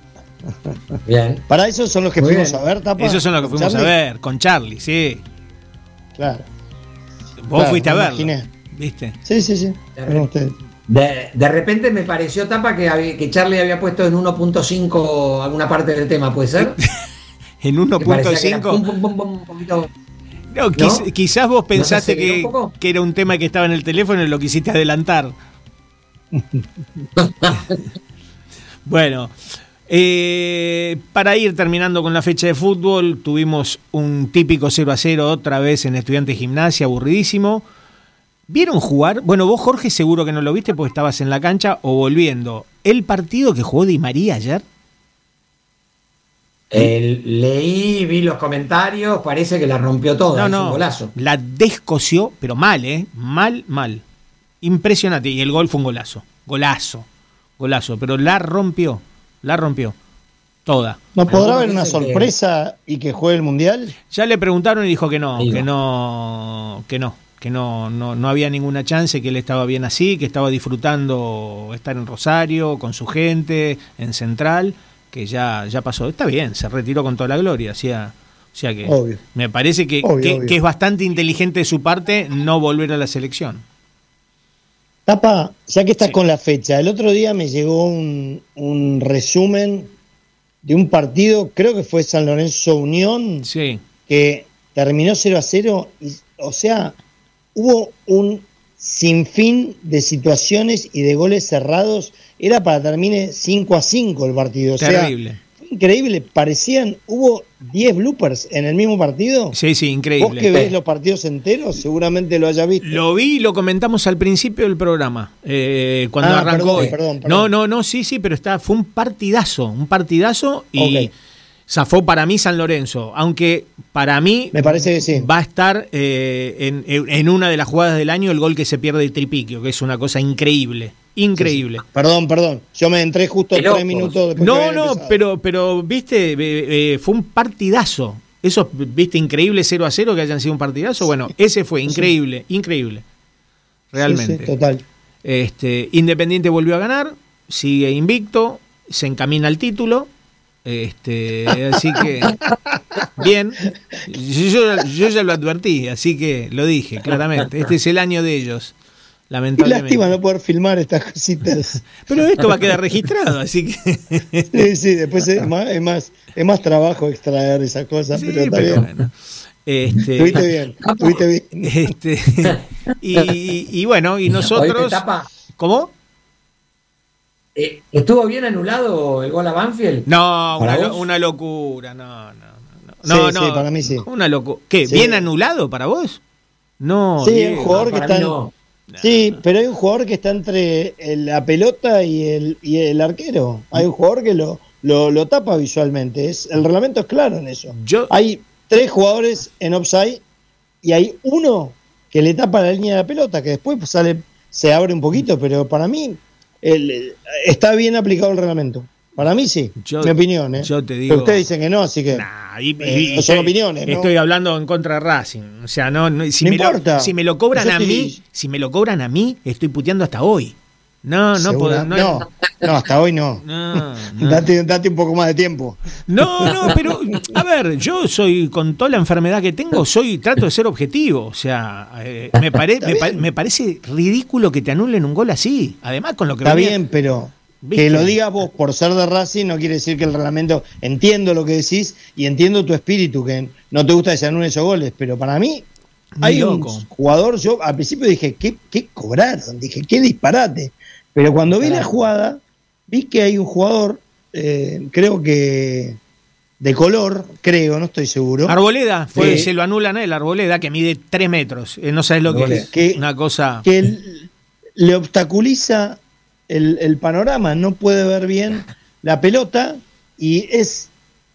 Bien. Para eso son los que Muy fuimos bien. a ver, Tapa. Esos son los que fuimos Charlie. a ver, con Charlie, sí. Claro. Vos Claro, fuiste a me verlo, imaginé. ¿viste? Sí, sí, sí. Fueron ustedes. De, de repente me pareció, Tapa, que, había- que Charlie había puesto en uno punto cinco alguna parte del tema, ¿puede ser? en uno punto cinco. No, quiz, ¿no? Quizás vos pensaste ¿no que, que era un tema que estaba en el teléfono y lo quisiste adelantar. Bueno, eh, para ir terminando con la fecha de fútbol, tuvimos un típico cero a cero otra vez en Estudiantes Gimnasia, aburridísimo. ¿Vieron jugar? Bueno, vos, Jorge, seguro que no lo viste porque estabas en la cancha o volviendo. ¿El partido que jugó Di María ayer? Eh, leí, vi los comentarios, parece que la rompió toda, no, es no, un golazo. La descosió, pero mal, ¿eh? Mal, mal. Impresionante. Y el gol fue un golazo. Golazo. Golazo. Pero la rompió. La rompió. Toda. ¿No podrá haber una sorpresa que... y que juegue el Mundial? Ya le preguntaron y dijo que no, Ahí que va. no, que no, que no, no, no había ninguna chance, que él estaba bien así, que estaba disfrutando estar en Rosario, con su gente, en Central, que ya, ya pasó. Está bien, se retiró con toda la gloria, o sea, o sea que obvio. Me parece que, obvio, que, obvio. que es bastante inteligente de su parte no volver a la selección. Tapa, ya que estás Sí. con la fecha, el otro día me llegó un, un resumen de un partido, creo que fue San Lorenzo Unión, Sí. que terminó cero a cero, y, o sea, hubo un sinfín de situaciones y de goles cerrados, era para termine cinco a cinco el partido, o Terrible. sea, fue increíble, parecían, hubo diez bloopers en el mismo partido. Sí, sí, Vos increíble. que ves los partidos enteros, seguramente lo hayas visto. Lo vi y lo comentamos al principio del programa, eh, cuando Ah, arrancó. perdón, perdón, perdón. No, no, no, sí, sí, pero está, fue un partidazo, un partidazo y Ok. zafó para mí San Lorenzo, aunque para mí Me parece que sí. va a estar eh, en, en una de las jugadas del año el gol que se pierde de Tripiquio, que es una cosa increíble, increíble. Sí, sí. Perdón, perdón. Yo me entré justo Qué tres locos. minutos después. que No, había no, empezado. pero, pero viste, eh, eh, fue un partidazo. Eso, viste, increíble cero a cero que hayan sido un partidazo. Bueno, ese fue increíble, increíble. Realmente. Sí, sí, total. Este, Independiente volvió a ganar, sigue invicto, se encamina al título. Este, así que bien. Yo, yo ya lo advertí, así que lo dije claramente. Este es el año de ellos. Qué Lamentablemente. lástima no poder filmar estas cositas. Pero esto va a quedar registrado, así que. Sí, sí, después es más, es más, es más trabajo extraer esas cosas, Sí, pero está pero bien. bueno. Este, Estuviste bien, estuviste bien. Este, y, y bueno, y nosotros. Oíste, Tapa, ¿Cómo? eh, ¿estuvo bien anulado el gol a Banfield? No, una, ¿Para lo- vos? una locura, no, no, no. Sí, No, sí, no, para mí sí. Una locura. ¿Qué? Sí. ¿Bien anulado para vos? No. Sí, Diego. un jugador No, que para está mí en- no. Sí, pero hay un jugador que está entre el- la pelota y el, y el arquero. Hay un jugador que lo, lo, lo tapa visualmente. Es, el reglamento es claro en eso. Yo- Hay tres jugadores en offside y hay uno que le tapa la línea de la pelota, que después pues, sale, se abre un poquito, pero para mí el- está bien aplicado el reglamento. Para mí sí, Yo- mi opinión. ¿eh? yo te digo- Pero ustedes dicen que no, así que... Nah, y- y- Eh, y- no son estoy- opiniones, ¿no? Estoy hablando en contra de Racing. O sea, no, no- si, No me lo, importa. si me lo cobran Yo a estoy- mí, si me lo cobran a mí, estoy puteando hasta hoy. No, no Segura- puedo. No, no, no, hasta hoy no. no, no. Date, date un poco más de tiempo. No, no, pero a ver, yo soy con toda la enfermedad que tengo, soy trato de ser objetivo, o sea, eh, me, pare- Está me, pa- bien. me parece ridículo que te anulen un gol así. Además con lo que Está venía- bien, pero ¿Viste? que lo digas vos por ser de Racing no quiere decir que el reglamento... Entiendo lo que decís y entiendo tu espíritu, que no te gusta que se anulen esos goles, pero para mí Muy hay loco. un jugador... Yo al principio dije, ¿qué, qué cobraron? Dije, qué disparate. Pero cuando vi la jugada, vi que hay un jugador, eh, creo que de color, creo, no estoy seguro. Arboleda, fue, Sí. se lo anulan a él, Arboleda, que mide tres metros, eh, no sabes lo que Arboleda. es, Que- una cosa... que él le obstaculiza el, el panorama, no puede ver bien la pelota y es,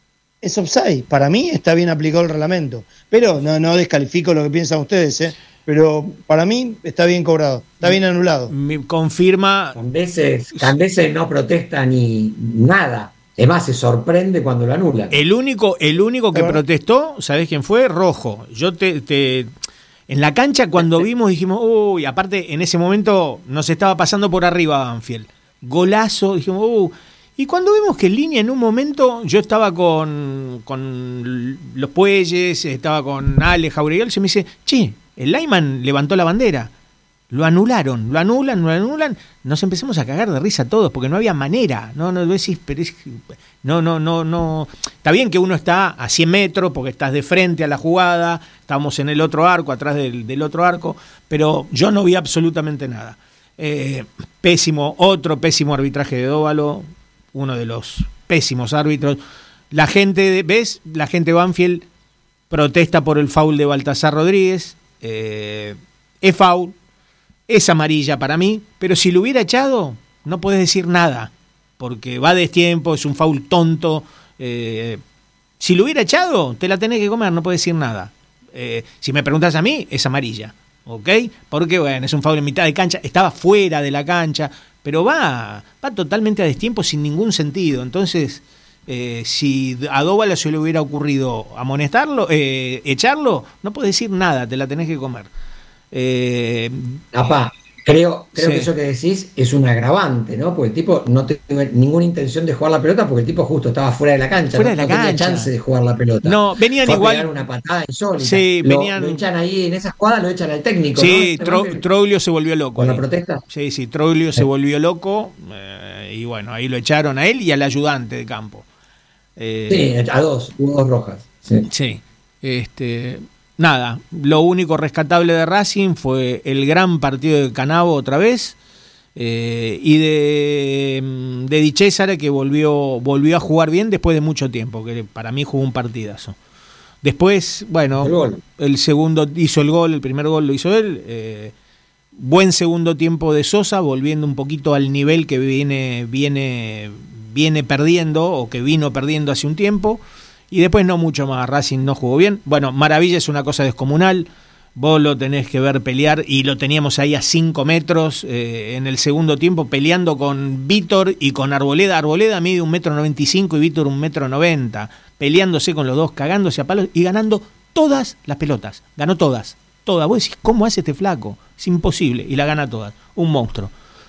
es offside. Para mí está bien aplicado el reglamento, pero no, no descalifico lo que piensan ustedes, ¿eh? Pero para mí está bien cobrado, está bien anulado. me confirma... Cambeses, Cambeses no protesta ni nada. Es más, se sorprende cuando lo anulan. El único, el único que A ver. protestó, ¿sabés quién fue? Rojo. Yo te, te- en la cancha cuando vimos dijimos, uy, aparte en ese momento nos estaba pasando por arriba Banfield. Golazo, dijimos, uy. Y cuando vemos que en línea en un momento, yo estaba con, con los Puelles, estaba con Ale Jauregui, se me dice, che, el Lyman levantó la bandera. Lo anularon, lo anulan, lo anulan. Nos empezamos a cagar de risa todos porque no había manera. No, no decís, pero es, no, no, no, no. Está bien que uno está a cien metros porque estás de frente a la jugada. Estamos en el otro arco, atrás del, del otro arco. Pero yo no vi absolutamente nada. Eh, pésimo, otro pésimo arbitraje de Dóvalo. Uno de los pésimos árbitros. La gente, ¿ves? La gente de Banfield protesta por el foul de Baltasar Rodríguez. Eh, es foul. Es amarilla para mí, pero si lo hubiera echado, no podés decir nada, porque va a destiempo, es un foul tonto. Eh, si lo hubiera echado, te la tenés que comer, no podés decir nada. Eh, si me preguntás a mí, es amarilla, ¿ok? Porque, bueno, es un foul en mitad de cancha, estaba fuera de la cancha, pero va, va totalmente a destiempo sin ningún sentido. Entonces, eh, si a Dóvalo se le hubiera ocurrido amonestarlo, eh, echarlo, no podés decir nada, te la tenés que comer. Eh, Apá, creo, creo sí. que eso que decís es un agravante, ¿no? Porque el tipo no tenía ninguna intención de jugar la pelota porque el tipo justo estaba fuera de la cancha. Fuera no, de la no tenía cancha. chance de jugar la pelota. No, venían Fue a igual. pegar una patada insólita. Sí, lo, venían. lo echan ahí en esa jugada, lo echan al técnico. Sí, ¿no? Tro- Troglio se volvió loco. ¿Con la ahí. protesta? Sí, sí, Troglio Sí. se volvió loco. Eh, y bueno, ahí lo echaron a él y al ayudante de campo. Eh, Sí, a dos, hubo dos rojas. Sí. Sí, este, nada, lo único rescatable de Racing fue el gran partido de Canavo otra vez, eh, y de, de Di Cesare, que volvió, volvió a jugar bien después de mucho tiempo, que para mí jugó un partidazo. Después, bueno, El gol. el segundo hizo el gol, el primer gol lo hizo él. Eh, buen segundo tiempo de Sosa, volviendo un poquito al nivel que viene, viene, viene perdiendo o que vino perdiendo hace un tiempo. Y después no mucho más. Racing no jugó bien. Bueno, Maravilla es una cosa descomunal. Vos lo tenés que ver pelear y lo teníamos ahí a cinco metros eh, en el segundo tiempo peleando con Vítor y con Arboleda. Arboleda mide un metro noventa y cinco y Vítor un metro noventa. Peleándose con los dos, cagándose a palos y ganando todas las pelotas. Ganó todas, todas. Vos decís, ¿cómo hace este flaco? Es imposible. Y la gana todas. Un monstruo.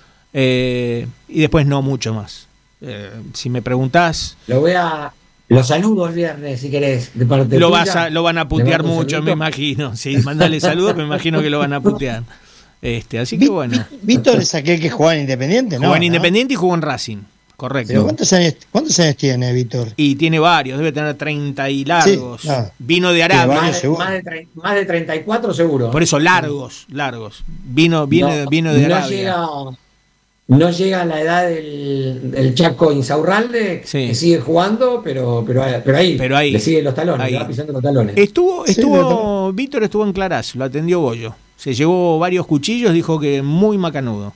Eh, y después no mucho más. Eh, si me preguntás... Lo voy a... Los saludo el viernes, si querés, de parte Lo, tuya. vas a, lo van a Le putear mando un mucho, me saludito. imagino. Sí, mandale saludos, me imagino que lo van a putear. Este, así que bueno. Víctor es aquel que juega en Independiente, ¿no? Jugó en ¿no? Independiente y jugó en Racing, correcto. Pero ¿cuántos años, ¿Cuántos años tiene Víctor? Y tiene varios, debe tener treinta y largos. Sí, no. Vino de Tiene Arabia. varios. Más de, seguro. más, de tre- más de treinta y cuatro seguro. Por eso largos, largos. Vino, vino, No, vino de no Arabia. llega, no llega a la edad del, del Chaco Insaurralde, Sí. que sigue jugando, pero, pero, pero ahí, Pero ahí, le siguen los talones, ahí. le va pisando los talones. Estuvo, Sí, estuvo, Víctor estuvo en Clarás, lo atendió Goyo. Se llevó varios cuchillos, dijo que muy macanudo.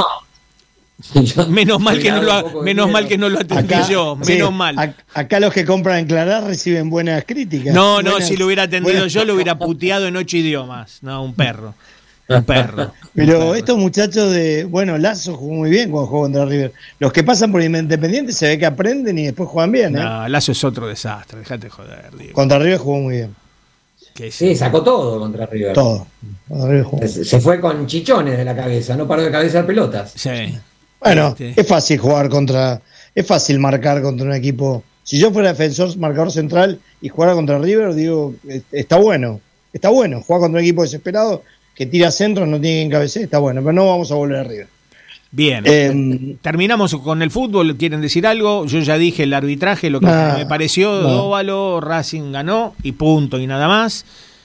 Yo- Menos mal que no Cuidado, un lo, poco de menos miedo. mal que no lo atendí Acá, yo, sí, menos mal. ac- Acá los que compran en Clará reciben buenas críticas. No, no, Buenas- si lo hubiera atendido buenas- yo, lo hubiera puteado en ocho idiomas. No, un perro. Un perro. un Pero perro. estos muchachos de. Bueno, Lazo jugó muy bien cuando jugó contra River. Los que pasan por Independiente se ve que aprenden y después juegan bien, ¿eh? No, Lazo es otro desastre, dejate joder, Diego. Contra River jugó muy bien. Que Sí, sacó todo contra River. Todo. Contra River jugó. Se se fue con chichones de la cabeza, no paró de cabeza pelotas. Sí. Bueno, Este. es fácil jugar contra. Es fácil marcar contra un equipo. Si yo fuera defensor, marcador central y jugara contra River, digo, eh, está bueno. Está bueno. Jugar contra un equipo desesperado que tira centros, no tiene que encabezar, está bueno. Pero no vamos a volver a River. Bien. Eh, Terminamos con el fútbol. ¿Quieren decir algo? Yo ya dije el arbitraje, lo que Nah, me pareció. no. Dóvalo, Racing ganó y punto y nada más.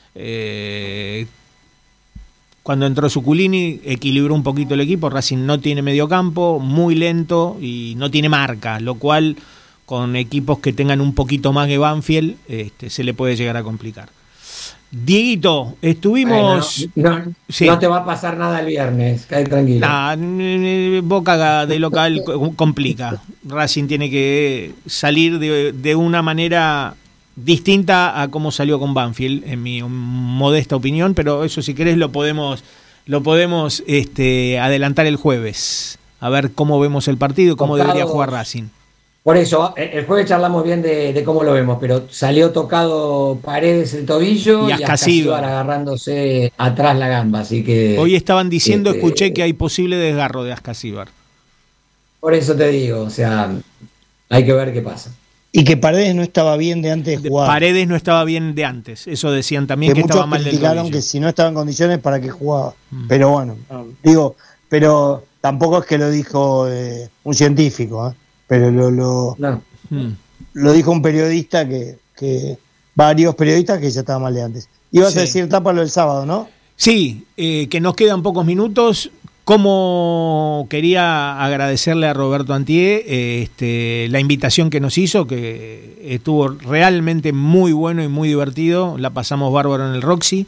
Eh, cuando entró Zuculini, equilibró un poquito el equipo. Racing no tiene mediocampo, muy lento y no tiene marca, lo cual con equipos que tengan un poquito más que Banfield este, se le puede llegar a complicar. Dieguito, estuvimos... Bueno, no, no- Sí. no te va a pasar nada el viernes, cae tranquilo. Nah, n- Boca de local co- complica. Racing tiene que salir de, de una manera distinta a cómo salió con Banfield, en mi modesta opinión, pero eso si querés lo podemos lo podemos este, adelantar el jueves, a ver cómo vemos el partido, cómo Tocados. debería jugar Racing. Por eso, el el jueves charlamos bien de, de cómo lo vemos, pero salió tocado Paredes el tobillo Y y, Ascasíbar. Ascasíbar agarrándose atrás la gamba, así que... Hoy estaban diciendo, este, escuché que hay posible desgarro de Ascasíbar. Por eso te digo, o sea, hay que ver qué pasa. Y que Paredes no estaba bien de antes de jugar. Paredes no estaba bien de antes, eso decían también, que, que estaba mal del tobillo. Criticaron que si no estaba en condiciones, ¿para qué jugaba? Mm. Pero bueno, digo, pero tampoco es que lo dijo eh, un científico, ¿eh? Pero lo lo, no. mm. lo dijo un periodista que, que varios periodistas que ya estaba mal de antes. Ibas sí. a decir, tápalo el sábado, ¿no? Sí, eh, que nos quedan pocos minutos. Como quería agradecerle a Roberto Antié eh, este, la invitación que nos hizo, que estuvo realmente muy bueno y muy divertido, la pasamos bárbaro en el Roxy,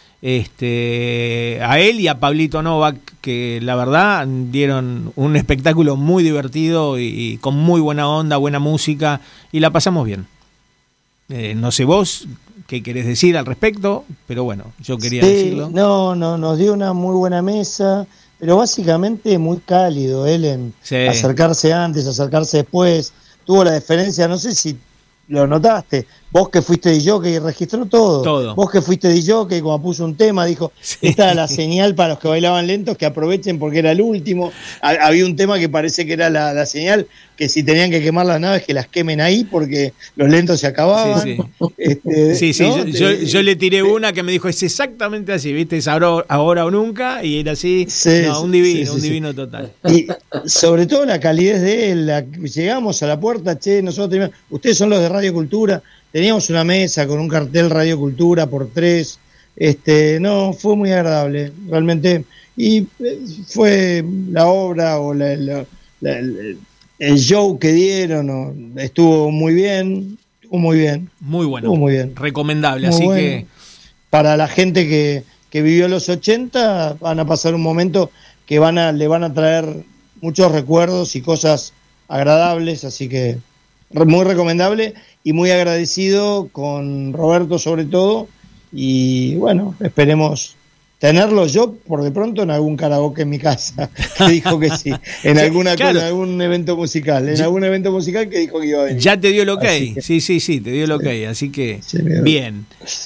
este, a él y a Pablito Novak, que la verdad dieron un espectáculo muy divertido y, y con muy buena onda, buena música, y la pasamos bien. Eh, no sé vos qué querés decir al respecto, pero bueno, yo quería sí, decirlo. No, no, nos dio una muy buena mesa. Pero básicamente muy cálido él en sí. acercarse antes, acercarse después. Tuvo la deferencia, no sé si lo notaste, vos que fuiste D J y registró todo. todo. Vos que fuiste D J y como puso un tema, dijo, sí. esta era la señal para los que bailaban lentos, que aprovechen porque era el último. Había un tema que parece que era la, la señal, que si tenían que quemar las naves, que las quemen ahí porque los lentos se acababan. Sí, sí, este, sí, sí. ¿no? yo, yo, yo le tiré sí. una que me dijo, es exactamente así, ¿viste? Es ahora, ahora o nunca, y era así, sí, no, un divino, sí, sí, un divino sí. total. Y sobre todo la calidez de él, la, llegamos a la puerta, che, nosotros teníamos, ustedes son los de Radio Cultura, teníamos una mesa con un cartel Radio Cultura por tres, este, no, fue muy agradable, realmente, y fue la obra o la, la, la, la el show que dieron o, estuvo muy bien, estuvo muy bien. Muy bueno. Estuvo muy bien. Recomendable, muy así bueno. que... Para la gente que, que vivió los ochenta, van a pasar un momento que van a le van a traer muchos recuerdos y cosas agradables, así que muy recomendable y muy agradecido con Roberto sobre todo, y bueno, esperemos tenerlo yo por de pronto en algún karaoke en mi casa, que dijo que sí, en alguna claro. en algún evento musical, en ya, algún evento musical que dijo que iba a venir. Ya te dio el ok, que, sí, sí, sí, te dio el ok, sí, así que sí, bien.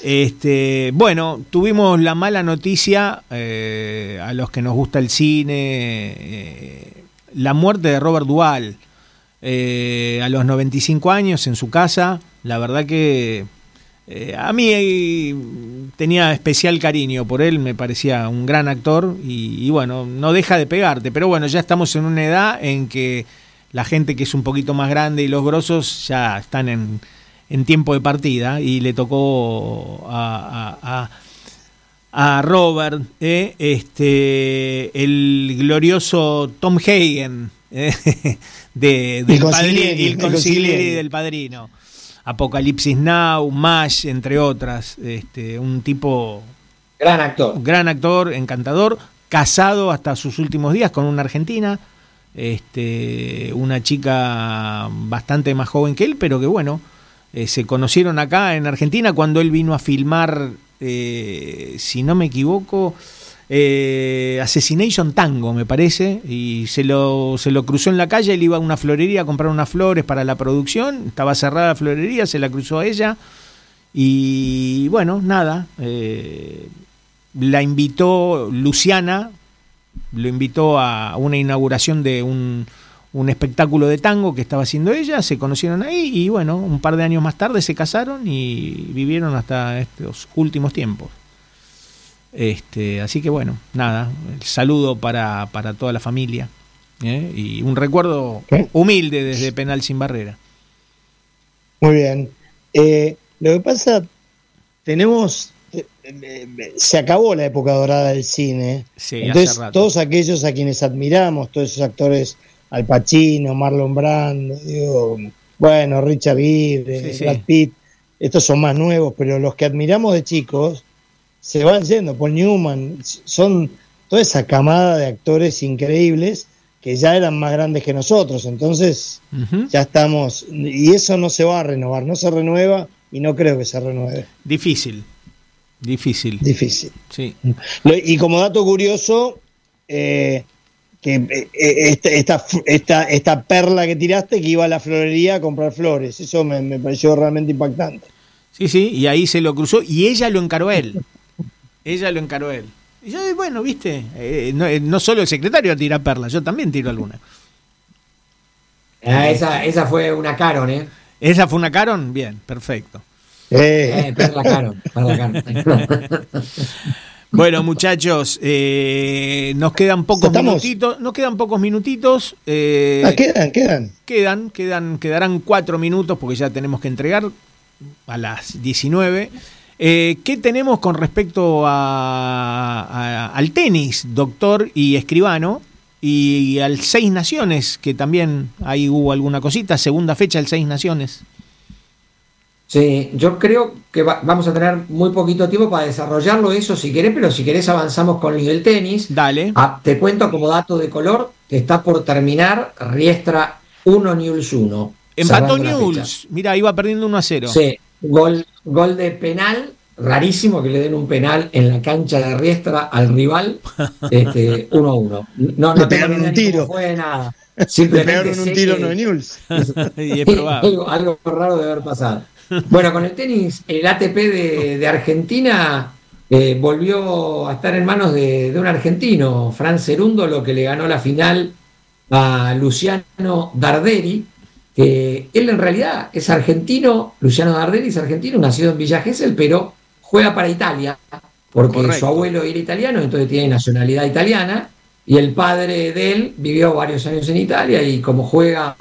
Este, bueno, tuvimos la mala noticia, eh, a los que nos gusta el cine, eh, la muerte de Robert Duvall, eh, a los noventa y cinco años en su casa. La verdad que Eh, a mí eh, tenía especial cariño por él, me parecía un gran actor y, y bueno, no deja de pegarte, pero bueno, ya estamos en una edad en que la gente que es un poquito más grande y los grosos ya están en, en tiempo de partida, y le tocó a, a, a, a Robert eh, este, el glorioso Tom Hagen eh, de, del Padrino, el consigliere del Padrino. Apocalipsis Now, MASH, entre otras, este, un tipo... Gran actor. Gran actor, encantador, casado hasta sus últimos días con una argentina, este, una chica bastante más joven que él, pero que bueno, eh, se conocieron acá en Argentina cuando él vino a filmar, eh, si no me equivoco, eh, Assassination Tango, me parece, y se lo, se lo cruzó en la calle. Él iba a una florería a comprar unas flores para la producción, estaba cerrada la florería, se la cruzó a ella, y bueno, nada, eh, la invitó Luciana, lo invitó a una inauguración de un, un espectáculo de tango que estaba haciendo ella, se conocieron ahí, y bueno, un par de años más tarde se casaron y vivieron hasta estos últimos tiempos. Este, así que bueno, nada, el saludo para, para toda la familia, ¿eh? Y un recuerdo ¿Qué? humilde desde Penal Sin Barrera. Muy bien. Eh, lo que pasa, tenemos, eh, eh, se acabó la época dorada del cine. Sí, entonces hace rato. Todos aquellos a quienes admiramos, todos esos actores, Al Pacino, Marlon Brando, digo, bueno, Richard Gere, sí, Brad sí. Pitt, estos son más nuevos, pero los que admiramos de chicos se van yendo. Paul Newman, son toda esa camada de actores increíbles que ya eran más grandes que nosotros, entonces uh-huh. ya estamos, y eso no se va a renovar, no se renueva y no creo que se renueve. Difícil, difícil. Difícil. Sí. Y como dato curioso, eh, que eh, esta, esta, esta, esta perla que tiraste, que iba a la florería a comprar flores, eso me, me pareció realmente impactante. Sí, sí, y ahí se lo cruzó y ella lo encaró a él. Ella lo encaró a él. Y yo, bueno, viste, eh, no, no solo el secretario tira perlas, yo también tiro alguna. Ah, esa, esa fue una Caron, ¿eh? ¿Esa fue una Caron? Bien, perfecto. Eh. Eh, perla Caron, perla Caron. Bueno, muchachos, eh, nos quedan pocos ¿Estamos? minutitos. Nos quedan pocos minutitos. Eh, Ah, quedan, quedan. quedan, quedan, quedarán cuatro minutos porque ya tenemos que entregar a las diecinueve. Eh, ¿Qué tenemos con respecto a, a- al tenis, doctor y escribano? Y al Seis Naciones, que también ahí hubo alguna cosita, segunda fecha del Seis Naciones. Sí, yo creo que va- vamos a tener muy poquito tiempo para desarrollarlo eso si querés, pero si querés avanzamos con lo del tenis. Dale. Ah, te cuento como dato de color que está por terminar Riestra uno Newell's uno. Empató cerrando la Newell's. Mira, iba perdiendo uno a cero. fecha. Sí, gol, gol de penal, rarísimo que le den un penal en la cancha de Riestra al rival, este, uno a uno. No, Le no tengo pegaron ni idea un ni cómo tiro. fue nada. Le Simplemente pegaron un sé tiro que- no Newell's. Y es probable. algo, algo raro de haber pasado. Bueno, con el tenis, el A T P de, de Argentina eh, volvió a estar en manos de, de un argentino, Fran Cerúndolo, que le ganó la final a Luciano Darderi, que él en realidad es argentino, Luciano Darderi es argentino, nacido en Villa Gesell, pero juega para Italia, porque Correcto. su abuelo era italiano, entonces tiene nacionalidad italiana, y el padre de él vivió varios años en Italia, y como juega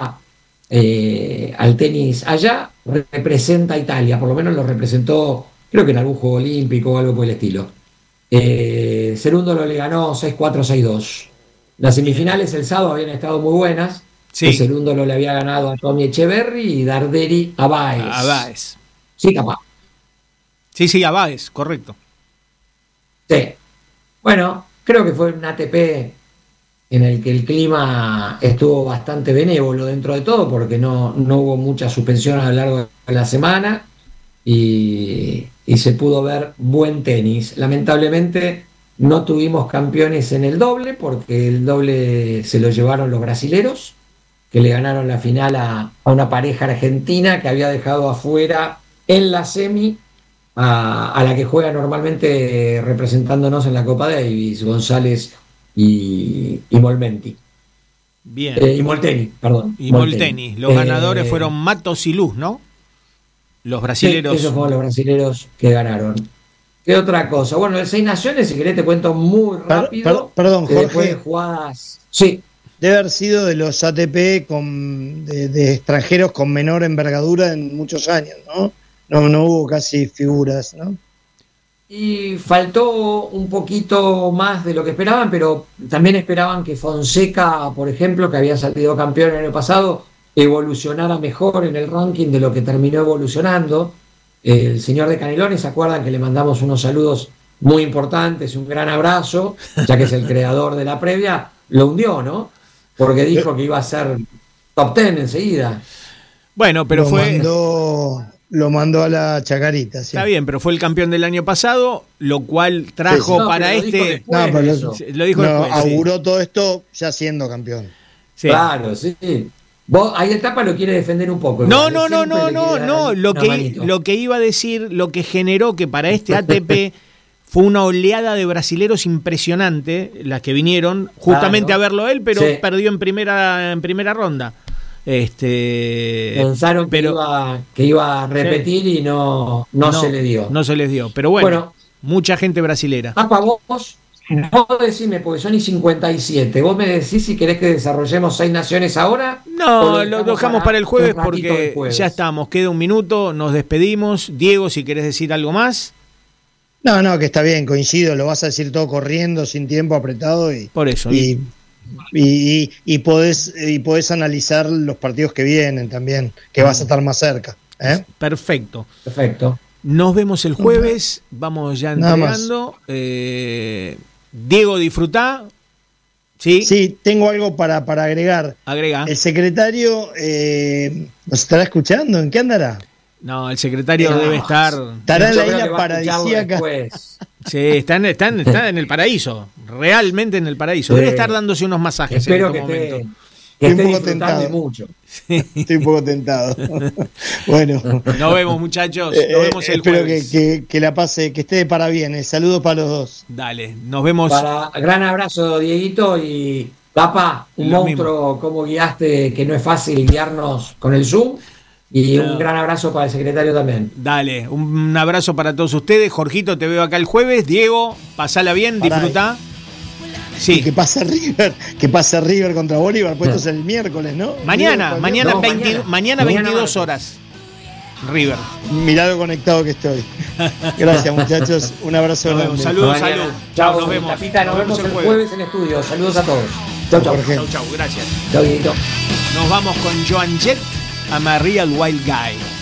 eh, al tenis allá, representa a Italia, por lo menos lo representó, creo que en algún juego olímpico o algo por el estilo. Eh, Cerúndolo le ganó seis cuatro, seis dos. Las semifinales el sábado habían estado muy buenas. Sí. Cerúndolo le había ganado a Tommy Echeverry y Darderi a Baez. A Báez. Sí, capaz. Sí, sí, a Báez, correcto. Sí. Bueno, creo que fue un A T P en el que el clima estuvo bastante benévolo dentro de todo, porque no, no hubo mucha suspensión a lo largo de la semana y, y se pudo ver buen tenis. Lamentablemente no tuvimos campeones en el doble, porque el doble se lo llevaron los brasileros, que le ganaron la final a, a una pareja argentina que había dejado afuera en la semi a, a la que juega normalmente representándonos en la Copa Davis, González y, y Molmenti. Bien. Eh, y Molteni, perdón. Y Molteni. Los Eh, ganadores fueron Matos y Luz, ¿no? Los brasileros. Sí, esos fueron los brasileros que ganaron. ¿Qué otra cosa? Bueno, el Seis Naciones, si querés te cuento muy Per- rápido. per- perdón, que después de Jorge. jugadas. Sí, Debe haber sido de los A T P con, de, de extranjeros con menor envergadura en muchos años, ¿no? No, no hubo casi figuras, ¿no? y faltó un poquito más de lo que esperaban, pero también esperaban que Fonseca, por ejemplo, que había salido campeón el año pasado, evolucionara mejor en el ranking de lo que terminó evolucionando. El señor de Canelones, ¿se acuerdan que le mandamos unos saludos muy importantes, un gran abrazo, ya que es el creador de la previa? Lo hundió, ¿no? Porque dijo que iba a ser top ten enseguida. Bueno, pero lo fue. Mandó, lo mandó a la chacarita, sí. Está bien, pero fue el campeón del año pasado, lo cual trajo No, para pero lo dijo este. después No, pero eso. Lo dijo No, después. sí. auguró todo esto ya siendo campeón. Sí. Claro, sí. Vos, ahí el Tapa lo quiere defender un poco. No, igual, no, no, siempre no, le no, quiere dar no. Lo una que, manito. lo que iba a decir, lo que generó que para este A T P fue una oleada de brasileros impresionante, las que vinieron justamente Claro. a verlo él, pero Sí. perdió en primera, en primera ronda. Este, Pensaron que, pero iba, que iba a repetir y no, no, se le dio. No se les dio. Pero bueno, Bueno. mucha gente brasilera. Tapa, vos, vos decime, porque son y cincuenta y siete. Vos me decís si querés que desarrollemos seis naciones ahora. o No, lo dejamos para el jueves un ratito porque del jueves? ya estamos. Queda un minuto, nos despedimos. Diego, si querés decir algo más. No, no, que está bien, coincido, lo vas a decir todo corriendo, sin tiempo, apretado y, Por eso. y, y, y, y podés, y podés analizar los partidos que vienen también, que vas a estar más cerca. ¿eh? Perfecto. Perfecto. Nos vemos el jueves. Vamos ya Nada más. entregando. Eh, Diego, disfrutá. ¿Sí? Sí, tengo algo para, para agregar. Agrega. El secretario eh, nos estará escuchando, ¿en qué andará? No, el secretario No, debe estar. Estará en Yo la creo isla que va a escucharlo paradisíaca. después. Sí, está en, está en- está en el paraíso. Realmente en el paraíso. Debe Sí. estar dándose unos masajes Espero en que este esté, momento. que Estoy esté un poco disfrutando tentado. mucho. Estoy un poco tentado. Bueno, Nos vemos, muchachos. eh, Nos vemos el espero que, jueves. que, que la pase, que esté de parabienes. Saludos para los dos. Dale, nos vemos. Para, gran abrazo, Dieguito, y Tapa, un Lo monstruo, cómo guiaste, que no es fácil guiarnos con el Zoom. Y No. un gran abrazo para el secretario también. Dale, un abrazo para todos ustedes. Jorgito, te veo acá el jueves. Diego, pasala bien, Pará. disfrutá. Y Sí, que pasa River, que pasa River contra Bolívar, pues esto es el miércoles, ¿no? mañana, Diego, mañana, No, veinte mañana. mañana Mañana veintidós martes. horas. River. Mirá lo conectado que estoy. Gracias, muchachos. Un abrazo Nos grande. vemos. Saludos, Mañana. salud. Chao, Nos vemos. Tapita, nos, vemos el jueves. en estudio. Saludos a todos. Chau, chau. Jorge. Chau, chau, gracias. Chau, Dieguito. Nos vamos con Joan Jett, I'm a Real Wild Guy.